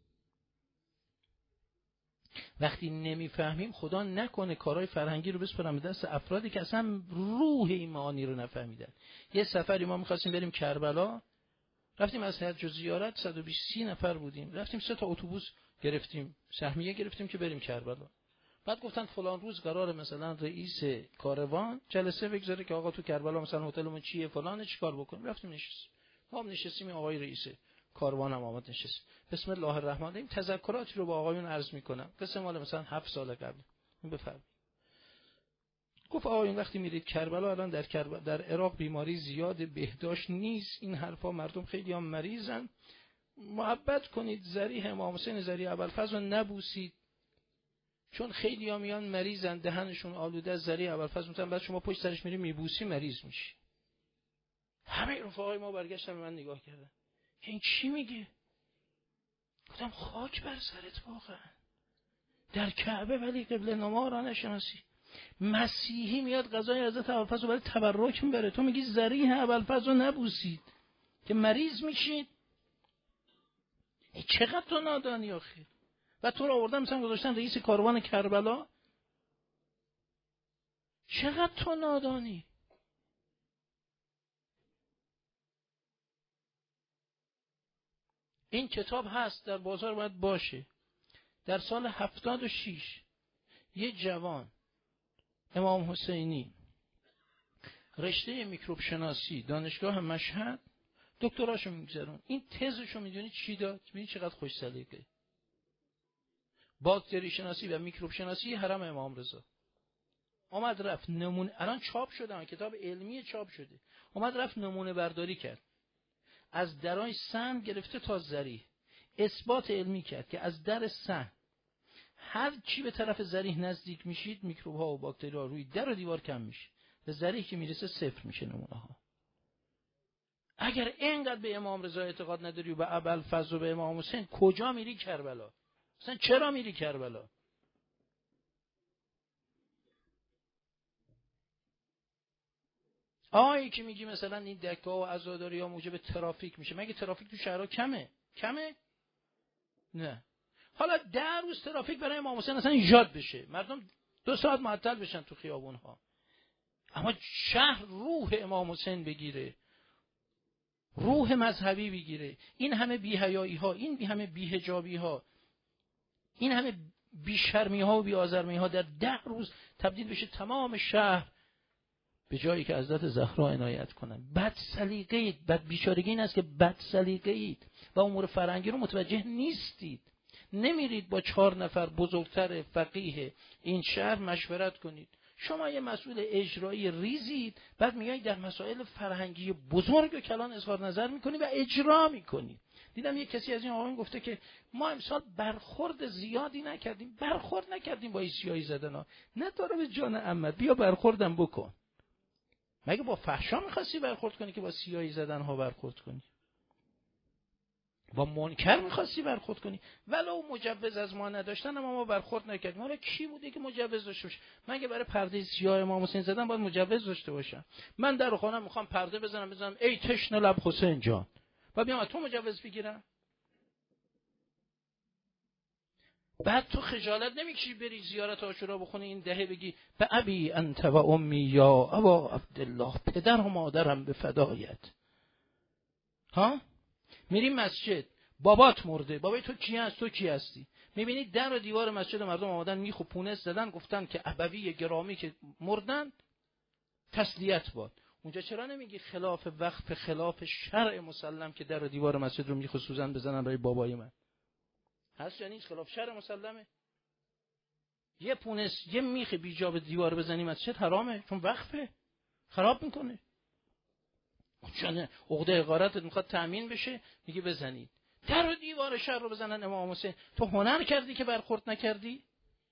وقتی نمیفهمیم خدا نکنه کارهای فرهنگی رو بسپرم به دست افرادی که اصلا روح این معانی رو نفهمیدن. یه سفری ما می‌خواستیم بریم کربلا، رفتیم از حج و زیارت صد و بیست نفر بودیم، رفتیم سه تا اتوبوس گرفتیم، سهمیه گرفتیم که بریم کربلا. بعد گفتن فلان روز قراره مثلا رئیس کاروان جلسه بگذاره که آقا تو کربلا مثلا هتلمون چیه فلان چیکار بکنیم. رفتیم نشستیم، ما هم نشستیم، آقای رئیس کاروان هم آمد نشست. بسم الله الرحمن الرحیم تذکراتی رو با آقایون عرض میکنم، قصه مال مثلا هفت سال قبل. بفرمایید. گفت آقایون وقتی میرید کربلا، الان در کربلا در عراق بیماری زیاد، بهداشت نیست، این حرفا، مردم خیلی هم مریضن، محبت کنید ذریح امام حسین ذریح ابوالفضل رو نبوسید، چون خیلی ها میان مریضن دهنشون آلوده از ذریح ابوالفضل میتونن، بعد شما پشت سرش میری میبوسی مریض میشی. همه رفقای ما برگشتن به من نگاه کردن این چی میگه؟ گفتم خاک بر سرت، واقعا در کعبه ولی قبله نما را نشناسی. مسیحی میاد غذای حضرت ابوالفضل رو برای تبرک میبره، تو میگی ذریح ابوالفضل رو نبوسید که مریض میشید. چقدر تو نادانی آخه. و تو رو آوردن مثلا گذاشتن رئیس کاروان کربلا. چقدر تو نادانی. این کتاب هست در بازار، باید باشه. در سال هفتاد و شش یه جوان امام حسینی رشته میکروب شناسی دانشگاه مشهد دکتراشو میگذرون، این تزشو میدونی چی داد؟ میدونی چقدر خوش سلیقه؟ باکتری شناسی و میکروب شناسی حرم امام رضا. اومد رفت نمونه، الان چاپ شده، کتاب علمی چاپ شده، اومد رفت نمونه برداری کرد از درای سن گرفته تا ذریح، اثبات علمی کرد که از در سن هر چی به طرف ذریح نزدیک میشید میکروب ها و باکتری ها روی در و دیوار کم میشه، به ذریح که میرسه صفر میشه نمونه ها. اگر اینقدر به امام رضا اعتقاد نداری و به ابوالفضل و به امام حسین، کجا میری کربلا؟ مثلا چرا میری کربلا؟ آیی که میگی مثلا این دکه ها و عزاداری ها موجب ترافیک میشه، مگه ترافیک تو شهرها کمه؟ کمه؟ نه. حالا ده روز ترافیک برای امام حسین اصلا ایجاد بشه، مردم دو ساعت معطل بشن تو خیابون ها، اما شهر روح امام حسین بگیره، روح مذهبی بگیره، این همه بی‌حیایی ها، این همه بی‌حجابی ها، این همه بی‌شرمی ها و بی‌آزرمی ها در ده روز تبدیل بشه تمام شهر به جایی که حضرت زهرا عنایت کنن. بد سلیقه اید، بد بیچارگی این است که بد سلیقه اید و امور فرهنگی رو متوجه نیستید. نمیرید با چهار نفر بزرگتر فقیه این شهر مشورت کنید. شما یه مسئول اجرایی ریزید، بعد میایید در مسائل فرهنگی بزرگ و کلان اظهار نظر میکنید و اجرا میکنید. دیدم یک کسی از این آقایون گفته که ما امسال برخورد زیادی نکردیم. برخورد نکردیم با این سیاهی زدن ها. نه داره به جان عمت، بیا برخوردم بکن. مگه با فحشا میخواستی برخورد کنی که با سیاهی زدن ها برخورد کنی؟ با منکر میخواستی برخورد کنی؟ ولو مجوز از ما نداشتن اما ما برخورد نکردیم. حالا کی بوده که مجوز داشته باشه؟ مگه برای پرده سیاه امام حسین زدن باید مجوز داشته باشم؟ من در خانه میخوام پرده بزنم بزنم ای تشنه لب حسین جان، بعد بیام تو مجوز بگیرم؟ بعد تو خجالت نمیکشی بری زیارت عاشورا بخونی این دهه بگی به ابی انت و امی یا ابا عبدالله، پدر و مادرم به فدایت. ها؟ میری مسجد بابات مرده، بابای تو کی هست؟ تو کی هستی؟ میبینی در و دیوار مسجد مردم آمدن میخو پونس زدن، گفتن که ابوی گرامی که مردن تسلیت باد. اونجا چرا نمیگی خلاف وقف، خلاف شرع مسلم که در و دیوار مسجد رو میخو سوزن بزنن برای بابای من؟ هست یا نیست؟ خلاف شرع مسلمه. یه پونس یه میخ بیجا به دیوار بزنی مسجد حرامه، چون وقفه، خراب میکنه. چون عقده حقارتت میخواد تأمین بشه، میگه بزنید در و دیوار شهر رو بزنن امام حسین. تو هنر کردی که برخورد نکردی؟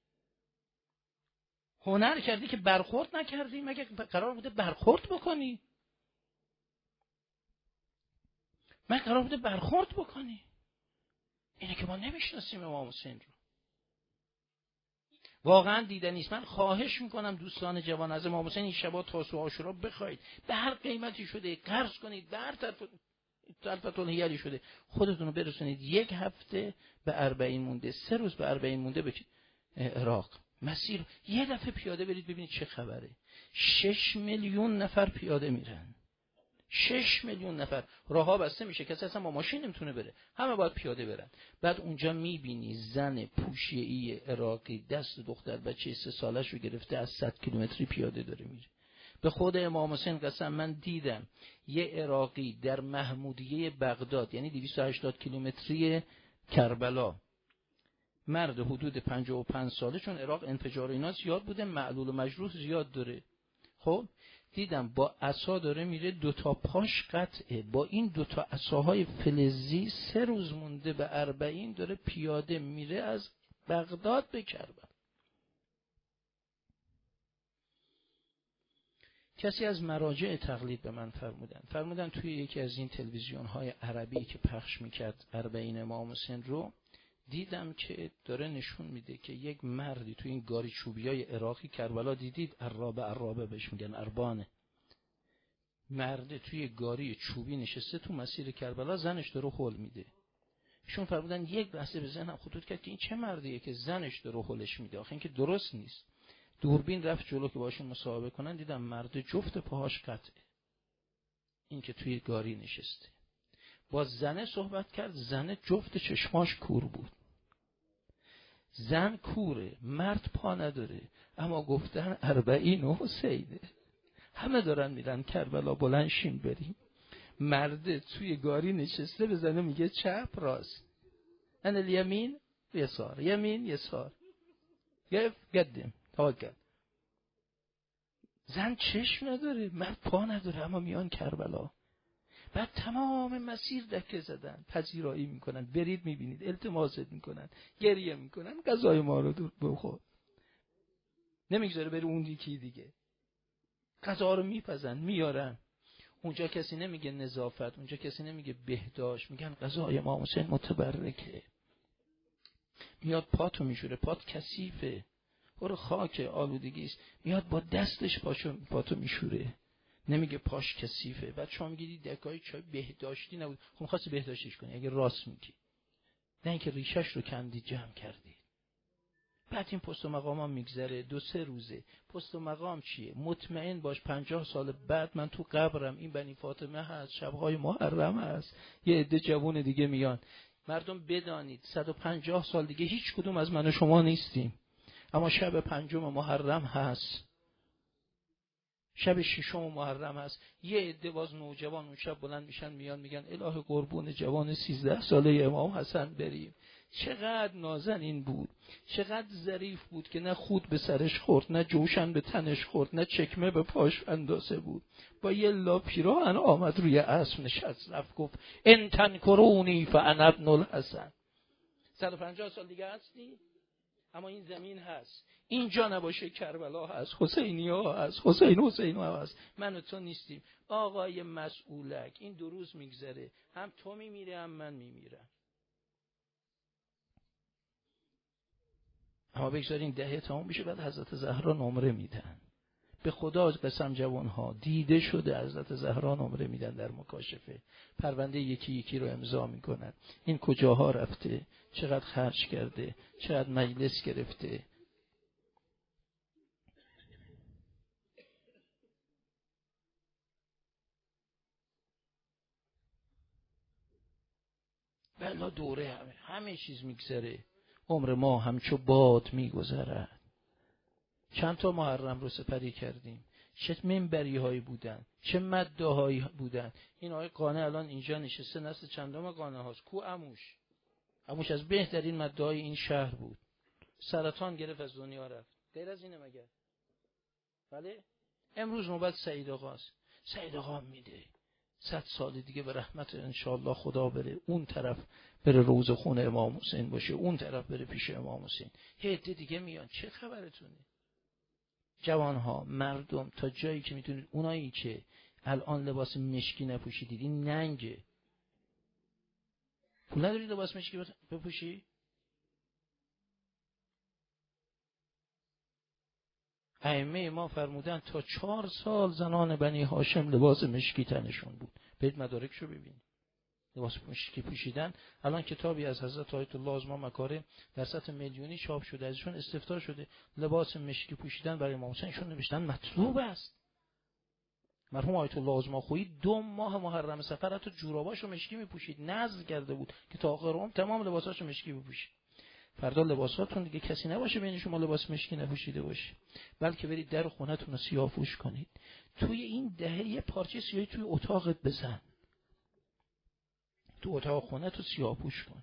هنر کردی که برخورد نکردی؟ مگه قرار بوده برخورد بکنی؟ من قرار بوده برخورد بکنی. اینه که ما نمیشناسیم امام حسین رو. واقعا دیده نیست. من خواهش میکنم دوستان جوان از امام حسین این شبا تاسوعا عاشورا بخواید، به هر قیمتی شده قرض کنید، به هر طرف طرف الهیالی شده خودتون رو برسونید. یک هفته به اربعین مونده، سه روز به اربعین مونده به عراق مسیر، یه دفعه پیاده برید ببینید چه خبره. شش میلیون نفر پیاده میرن. شش میلیون نفر. راهها بسته میشه، کسی اصلا با ماشین نمیتونه بره، همه باید پیاده برن. بعد اونجا میبینی زن پوشیه‌ای عراقی دست دختر بچه سه سالش رو گرفته از صد کیلومتری پیاده داره میره. به خود امام حسین قسم، من دیدم یه عراقی در محمودیه بغداد، یعنی دویست و هشتاد کیلومتری کربلا، مرد حدود پنجاه و پنج ساله، چون عراق انفجار اینا زیاد بوده، معلول و مجروح زیاد داره. خب دیدم با عصا داره میره، دو تا پاش قطعه، با این دو تا عصاهای فلزی سه روز مونده به اربعین داره پیاده میره از بغداد به کربلا. کسی از مراجع تقلید به من فرمودن فرمودن توی یکی از این تلویزیون های عربی که پخش میکرد اربعین امام حسین رو، دیدم که داره نشون میده که یک مردی توی این گاری چوبیای عراقی کربلا، دیدید عرابه عرابه بهش میگن، اربانه، مرد توی گاری چوبی نشسته تو مسیر کربلا، زنش داره هول میده. ایشون فرمودن یک لحظه به ذهنم خطور کرد که این چه مردیه که زنش داره هولش میده، آخه این که درست نیست. دوربین رفت جلو که باشون مصاحبه کنن، دیدم مرد جفت پاهاش قطعه، این که توی گاری نشسته. با زنه صحبت کرد، زنه جفت چشماش کور بود. زن کوره، مرد پا نداره، اما گفتن اربعین حسینه. همه دارن میرن کربلا، بلند شیم بریم. مرد توی گاری نشسته، به زنه میگه چپ راست، ان الیمین یسار، یمین یسار، گف قدم توکل. زن چشم نداره، مرد پا نداره، اما میان کربلا. بعد تمام مسیر دکه زدن، پذیرایی میکنن، برید میبینید، التماست میکنن، گریه میکنن، غذای ما رو دور بخور، نمیگذاره بری اون یکی دیگه، غذا رو میپزن میارن. اونجا کسی نمیگه نظافت، اونجا کسی نمیگه بهداشت، میگن غذای امام حسین متبرکه. میاد پاتو میشوره، پات کثیفه، برو خاک آلودگیست، میاد با دستش پاشو پاتو میشوره، نمیگه پاش کثیفه. بعد شما میگید دکای چای بهداشتی نبود. خب خواستی بهداشتیش کنی اگه راست میگی، نه اینکه ریشش رو کندی جمع کردی. بعد این پست و مقام هم میگذره، دو سه روزه. پست و مقام چیه؟ مطمئن باش پنجاه سال بعد من تو قبرم، این بنی فاطمه هست، شبهای محرم هست، یه عده جوون دیگه میان. مردم بدانید صد و پنجاه سال دیگه هیچ کدوم از من و شما نیستیم، اما شب پنجم محرم هست، شب ششم محرم هست. یه عده باز نوجوان اون شب بلند میشن میان میگن الهه قربون جوان سیزده ساله امام حسن بریم. چقدر نازنین بود، چقدر ظریف بود که نه خود به سرش خورد، نه جوشن به تنش خورد، نه چکمه به پاش اندازه بود. با یه لا پیراهن آمد روی اسب نشست، رفت گفت ان تنکرونی فانا ابن الحسن. صد و پنجاه سال دیگه هستی، اما این زمین هست، اینجا نباشه کربلا هست، حسینی ها هست، حسین حسین ها هست، من و تو نیستیم. آقای مسئولک، این دو روز میگذره، هم تو میمیره هم من میمیرم. اما بگذارین دهه تمام بشه، بعد حضرت زهرا نمره میدن. به خدا قسم جوان ها دیده شده حضرت زهرا نمره میدن در مکاشفه، پرونده یکی یکی رو امضا میکنن. این کجاها رفته، چقدر خرج کرده، چقدر مجلس گرفته. بلا دوره همه همه چیز میگذره، عمر ما همچو باد میگذرد. چند تا محرم رو سپری کردیم، چه منبری هایی بودن، چه مده هایی بودن. این آقای قانع الان اینجا نشسته، نسل چندم قانع هاست. کو عموش، عموش از بهترین مده های این شهر بود، سرطان گرفت از دنیا رفت. غیر از اینه مگر؟ بله. امروز نوبت سعید آقاست. سعید آقا میده، صد سال دیگه به رحمت انشاءالله خدا بره اون طرف، بره روضه خون امام حسین باشه، اون طرف بره پیش امام حسین، یه عده دیگه میان. چه خبرتونه؟ جوانها، مردم، تا جایی که میتونید، اونایی که الان لباس مشکی نپوشیدید، این ننگه. پول نداری لباس مشکی بپوشی؟ ائمه ما فرمودن تا چهار سال زنان بنی هاشم لباس مشکی تنشون بود. برید مدارکشو ببینید. لباس مشکی پوشیدن. الان کتابی از حضرت آیت الله عظما مکارم در سطح میلیونی چاپ شده، ازشون استفتاء شده لباس مشکی پوشیدن برای امام حسین شون نوشتن مطلوب است. مرحوم آیت الله عظما خویی دو ماه محرم سفر حتی جوراباشو مشکی میپوشید، نذر کرده بود که تا آخر عمر تمام لباساشو مشکی بپوشید. فردا لباساتون دیگه کسی نباشه بین شما لباس مشکی نپوشیده باشه، بلکه برید در خونتون رو سیاه‌پوش کنید. توی این دهه یه پارچه سیاهی توی اتاقت بزن، تو اتاق خونت رو سیاه‌پوش کن،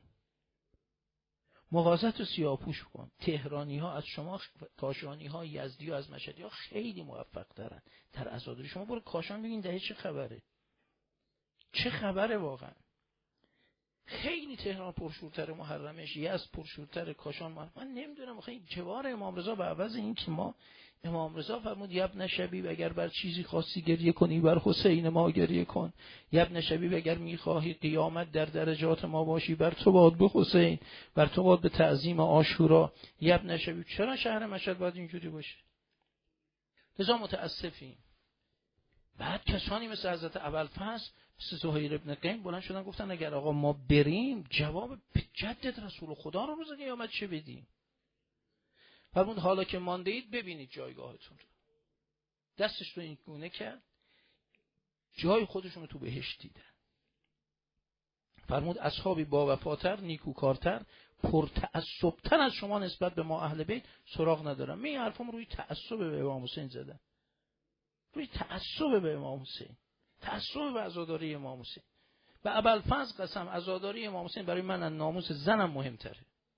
مغازت رو سیاه‌پوش کن. تهرانی ها از شما، کاشانی ها، یزدی ها از مشهدی ها خیلی موفق ترن در عزاداری. شما برو کاشان ببین دهه چه خبره، چه خبره واقعا. خیلی تهران پرشورتر، محرمش یزد پرشورتر، کاشان محرم. من نمیدونم آخه این جوار امام رضا به عوض این که ما، امام رضا فرمود یبن شبیب اگر بر چیزی خاصی گریه کنی بر حسین ما گریه کن، یبن شبیب اگر میخواهی قیامت در درجات ما باشی بر تو باد به حسین، بر تو باد به تعظیم عاشورا. یبن شبیب چرا شهر مشهد باید اینجوری باشه؟ لذا متاسفیم. بعد کسانی مثل حضرت ابوالفضل، مثل زهیر ابن قیم بلند شدن گفتن اگر آقا ما بریم جواب جدت رسول خدا رو روز قیامت چه بدیم؟ فرمود حالا که مانده اید ببینید جایگاهتون رو. دستش رو این گونه کرد، جای خودشون رو تو بهشت دیدن. فرمود اصحابی با وفاتر، نیکوکارتر، پرتعصبتر از شما نسبت به ما اهل بیت سراغ ندارم. می حرفم روی تعصب به امام حسین زدن، روی تعصب به امام حسین، تعصب به عزاداری امام حسین. به ابوالفضل قسم عزاداری امام حسین برای من از ناموس زنم مهمتره.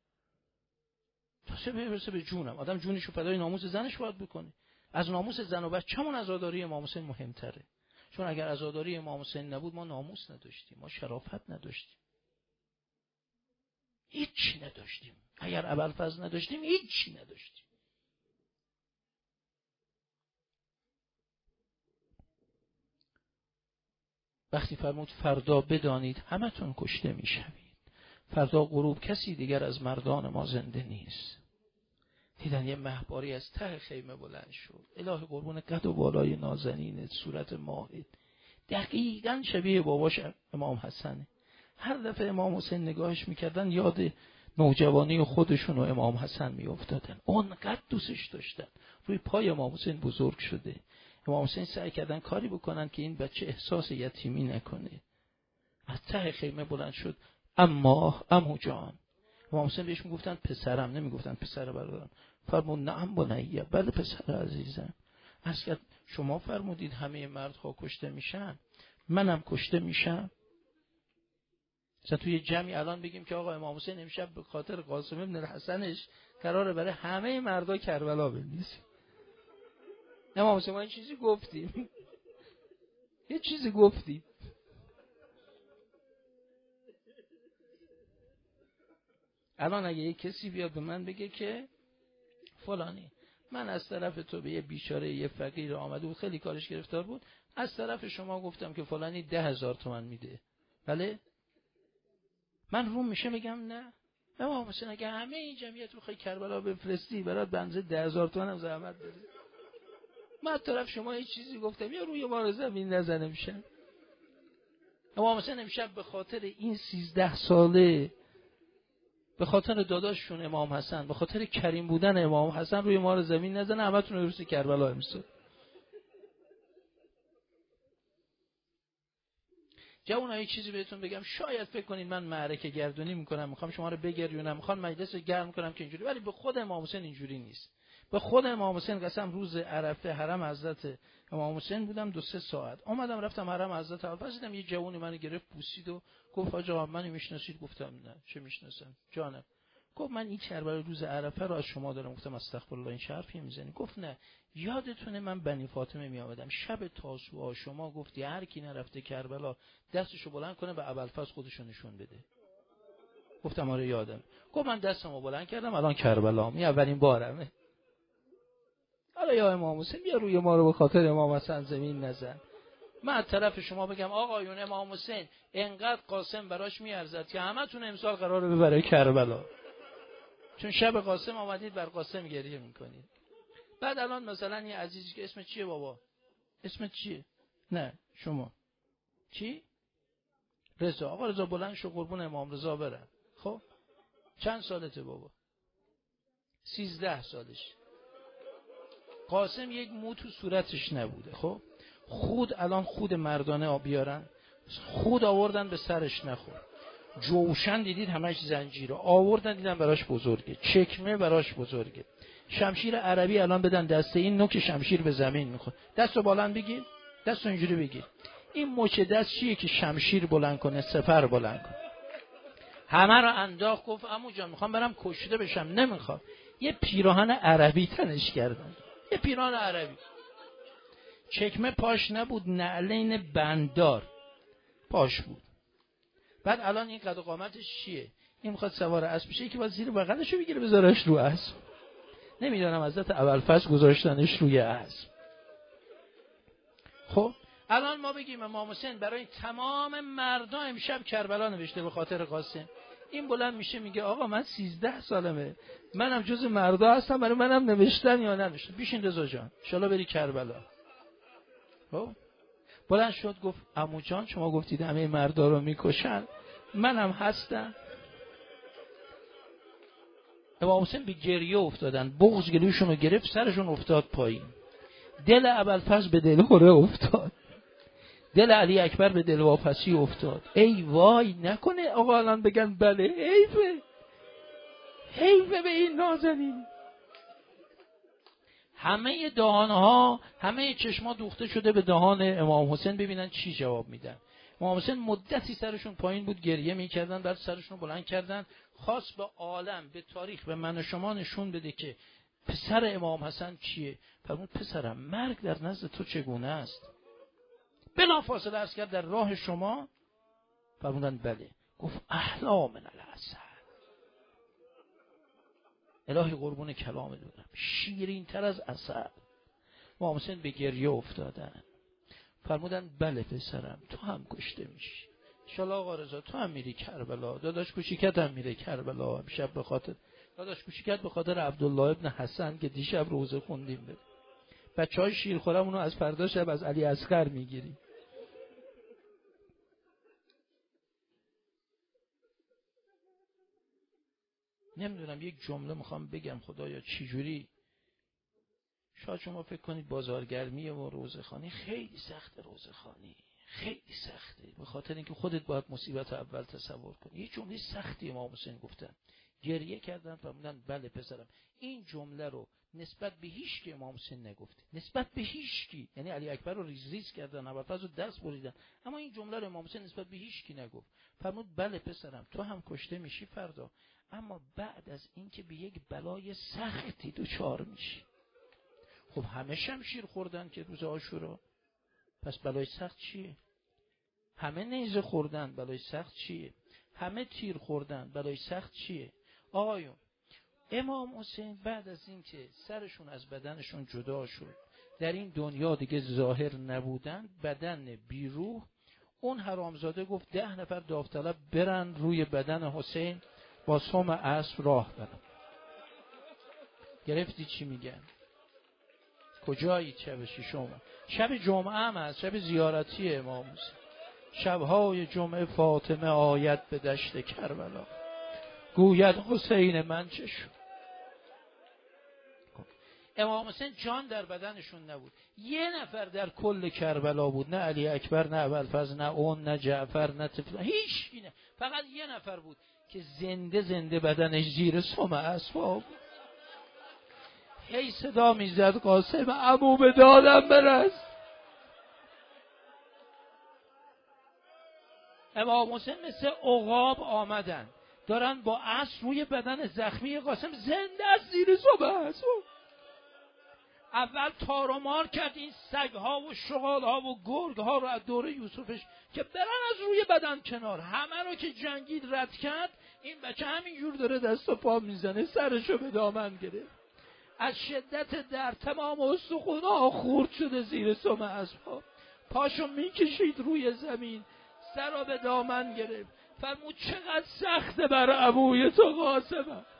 تا چه برسه به جونم، آدم جونشو فدای ناموس زنش باید بکنه. از ناموس زن و بچه‌مون عزاداری امام حسین مهمتره. چون اگر عزاداری امام حسین نبود ما ناموس نداشتیم، ما شرافت نداشتیم، هیچی نداشتیم. اگر ابوالفضل نداشتیم هیچی نداشتیم. وقتی فرمود فردا بدانید همتون کشته میشوید، فردا غروب کسی دیگر از مردان ما زنده نیست. دیدن یه مهباری از ته خیمه بلند شد، الهی قربون قد و بالای نازنینت، صورت ماهت دقیقاً شبیه باباش امام حسنه. هر دفعه امام حسین نگاهش میکردن یاد نوجوانی خودشون و امام حسن میافتادن، اونقدر دوستش داشتن. روی پای امام حسین بزرگ شده. امام حسین سعی کردن کاری بکنن که این بچه احساس یتیمی نکنه. از ته خیمه بلند شد، اما عمو جان. امام حسین بهش میگفتن پسرم، نمیگفتن پسر برادرم. فرمود نعم بنیه، بله پسر عزیزم. اصلا شما فرمودید همه مردها کشته میشن، منم کشته میشم. مثلا توی جمعی الان بگیم که آقا امام حسین امشب به خاطر قاسم ابن الحسنش قراره برای همه مردا کربلا بندازیم. امام حسین ما این چیزی گفتیم، یه چیزی گفتیم. الان اگه یه کسی بیاد به من بگه که فلانی من از طرف تو به یه بیچاره یه فقیر آمده بود خیلی کارش گرفتار بود، از طرف شما گفتم که فلانی ده هزار تومن میده، بله؟ من روم میشه میگم نه امام حسین اگه همه این جمعیت رو خواهی کربلا بفرستی برات بنزه ده هزار تومن هم زحمت داری. من طرف شما یه چیزی گفتم یا روی ما رو زمین نزنه میشن. امام حسین امشب به خاطر این سیزده ساله، به خاطر داداششون امام حسن، به خاطر کریم بودن امام حسن روی ما رو زمین نزنه، همتون رو برسه کربلا امسال. جوونا یه چیزی بهتون بگم، شاید فکر کنید من معرکه گردونی میکنم، میخوام شما رو بگریونم، میخوام مجلس رو گرم کنم که اینجوری، ولی به خود امام حسین اینجوری نیست. به خود امام حسین قسم روز عرفه حرم حضرت امام حسین بودم دو سه ساعت، اومدم رفتم حرم حضرت ابوالفضل، دیدم یه جوونی منو گرفت بوسید و گفت آقا منو میشناسید؟ گفتم نه. چه میشناسم جانم؟ گفت من این کربلا روز عرفه رو از شما دارم. گفتم استغفرالله، این حرفی میزنی؟ گفت نه، یادتونه من بنی فاطمه می آمدم شب تاسوعا شما گفتی هر کی نرفته کربلا دستشو بلند کنه به ابوالفضل خودشو نشون بده. گفتم آره یادم. گفت من دستمو بلند کردم الان کربلام، این اولین بارمه. حالا یا امام حسین بیا روی ما رو به خاطر امام حسن زمین نزن. من از طرف شما بگم آقایون امام حسین انقدر قاسم براش میارزد که همتون امسال قراره ببره کربلا، چون شب قاسم آمدید بر قاسم گریه میکنید. بعد الان مثلا یه عزیزی که اسم چیه بابا؟ اسم چیه؟ نه شما چی؟ رضا. آقا رضا بلند شو قربون امام رضا برم. خب چند سالته بابا؟ سیزده سالش. قاسم یک مو تو صورتش نبوده. خب خود الان خود مردانه بیارن، خود آوردن به سرش نخور. جوشن دیدید همش زنجیره آوردن، دیدن براش بزرگه، چکمه براش بزرگه، شمشیر عربی الان بدن دسته این، نوک شمشیر به زمین میخوره. دستو بلند بگیر، دستو اینجوری بگیر. این مچ دست چیه که شمشیر بلند کنه، سپر بلند کنه؟ همه رو انداخت. گفت عمو جان میخوام برم کشته بشم. نمیخوام. یه پیراهن عربی تنش کردن، یه پیراهن عربی، چکمه پاش نبود، نعلین بندار پاش بود. بعد الان این قد و قامتش چیه؟ این میخواد سوار اسب بشه، که باید زیر بغلشو بگیره بذارش رو اسب. نمیدونم حضرت ابوالفضل گذاشتنش روی اسب. خب الان ما بگیم امام حسین برای تمام مردم امشب کربلا نوشته به خاطر قاسم. این بلند میشه میگه آقا من سیزده سالمه، منم جز مردا هستم، برای منم نوشتن یا ننوشتن؟ بیشین رضا جان ان شاءالله بری کربلا. خب بلند شد گفت عمو جان شما گفتید همه مردا رو میکشن، منم هستم. امام حسین به گریه افتادن، بغض گلوشون رو گرفت، سرشون افتاد پایین. دل ابوالفضل به دلهره افتاد، دل علی اکبر به دلواپسی افتاد. ای وای نکنه آقا الان بگن بله حیفه، حیفه به این نازنین. همه دهانها، همه چشما دوخته شده به دهان امام حسین ببینن چی جواب میدن. امام حسین مدتی سرشون پایین بود، گریه میکردن، بعد سرشون بلند کردن، خواست به عالم، به تاریخ، به من و شما نشون بده که پسر امام حسن چیه. فرمود پسرم مرگ در نزد تو چگونه است؟ بلافاصله عرض کرد در راه شما؟ فرمودن بله. گفت احلا من العسل، الهی قربون کلام دونم، شیرین تر از عسل. امام حسین به گریه افتادن. فرمودن بله پسرم تو هم کشته میشی انشالله. آقا رضا تو هم میری کربلا، داداش کوچیکت هم میره کربلا امشب، به خاطر داداش کوچیکت به خاطر عبدالله ابن حسن که دیشب روزه خوندیم بده. بچهای شیرخورم اونو از فردا شب از علی اصغر میگیری. نمیدونم یک جمله میخوام بگم خدایا چجوری. شاید شما فکر کنید بازارگرمی و روزخوانی خیلی سخته، روزخوانی خیلی سخته، به خاطر اینکه خودت باید مصیبت اول تصور کنی. یه جمله سختی امام حسین گفتن، گریه کردن، فرمودن بله پسرم. این جمله رو نسبت به هیچ کی امام حسین نگفت، نسبت به هیچ کی، یعنی علی اکبر رو ریز ریز کردن، ابوالفضل رو دست بریدن، اما این جمله رو امام حسین نسبت به هیچ کی نگفت. فرمود بله پسرم تو هم کشته میشی فردا، اما بعد از اینکه به یک بلای سختی دچار میشی. خب همه شمشیر خوردن که روز عاشورا، پس بلای سخت چیه؟ همه نیزه خوردن، بلای سخت چیه؟ همه تیر خوردن، بلای سخت چیه؟ آقایون امام حسین بعد از اینکه سرشون از بدنشون جدا شد، در این دنیا دیگه ظاهر نبودن، بدن بیروح، اون حرامزاده گفت ده نفر داوطلب برن روی بدن حسین با سم اسب راه برن. گرفتی چی میگن؟ کجایی شب شما؟ شب جمعه هم هست، شب زیارتی امام حسین. شبهای جمعه فاطمه آید به دشت کربلا، گوید حسین من چه شد. امام حسین جان در بدنشون نبود. یه نفر در کل کربلا بود، نه علی اکبر، نه ابوالفضل، نه اون، نه جعفر، نه طفل، هیچ کی نه. فقط یه نفر بود که زنده زنده بدنش زیر سم اسباب. هی صدا میزد قاسم عمو به دادم برس. امام حسین مثل عقاب آمدن، دارن با اسب روی بدن زخمی قاسم زنده از زیر صبح است. اول تار و مار کرد این سگ‌ها و شغال‌ها و گرگ‌ها رو از دور یوسفش که برن از روی بدن کنار. همه رو که جنگید رد کرد، این بچه همینجور داره دست و پا میزنه، سرشو به دامن گرفت. از شدت در تمام استخون‌ها خورد شده زیر سم اسب‌ها. پاشو میکشید روی زمین، سر رو به دامن گرفت. فرمود چقدر سخته بر ابوی تو قاسمه.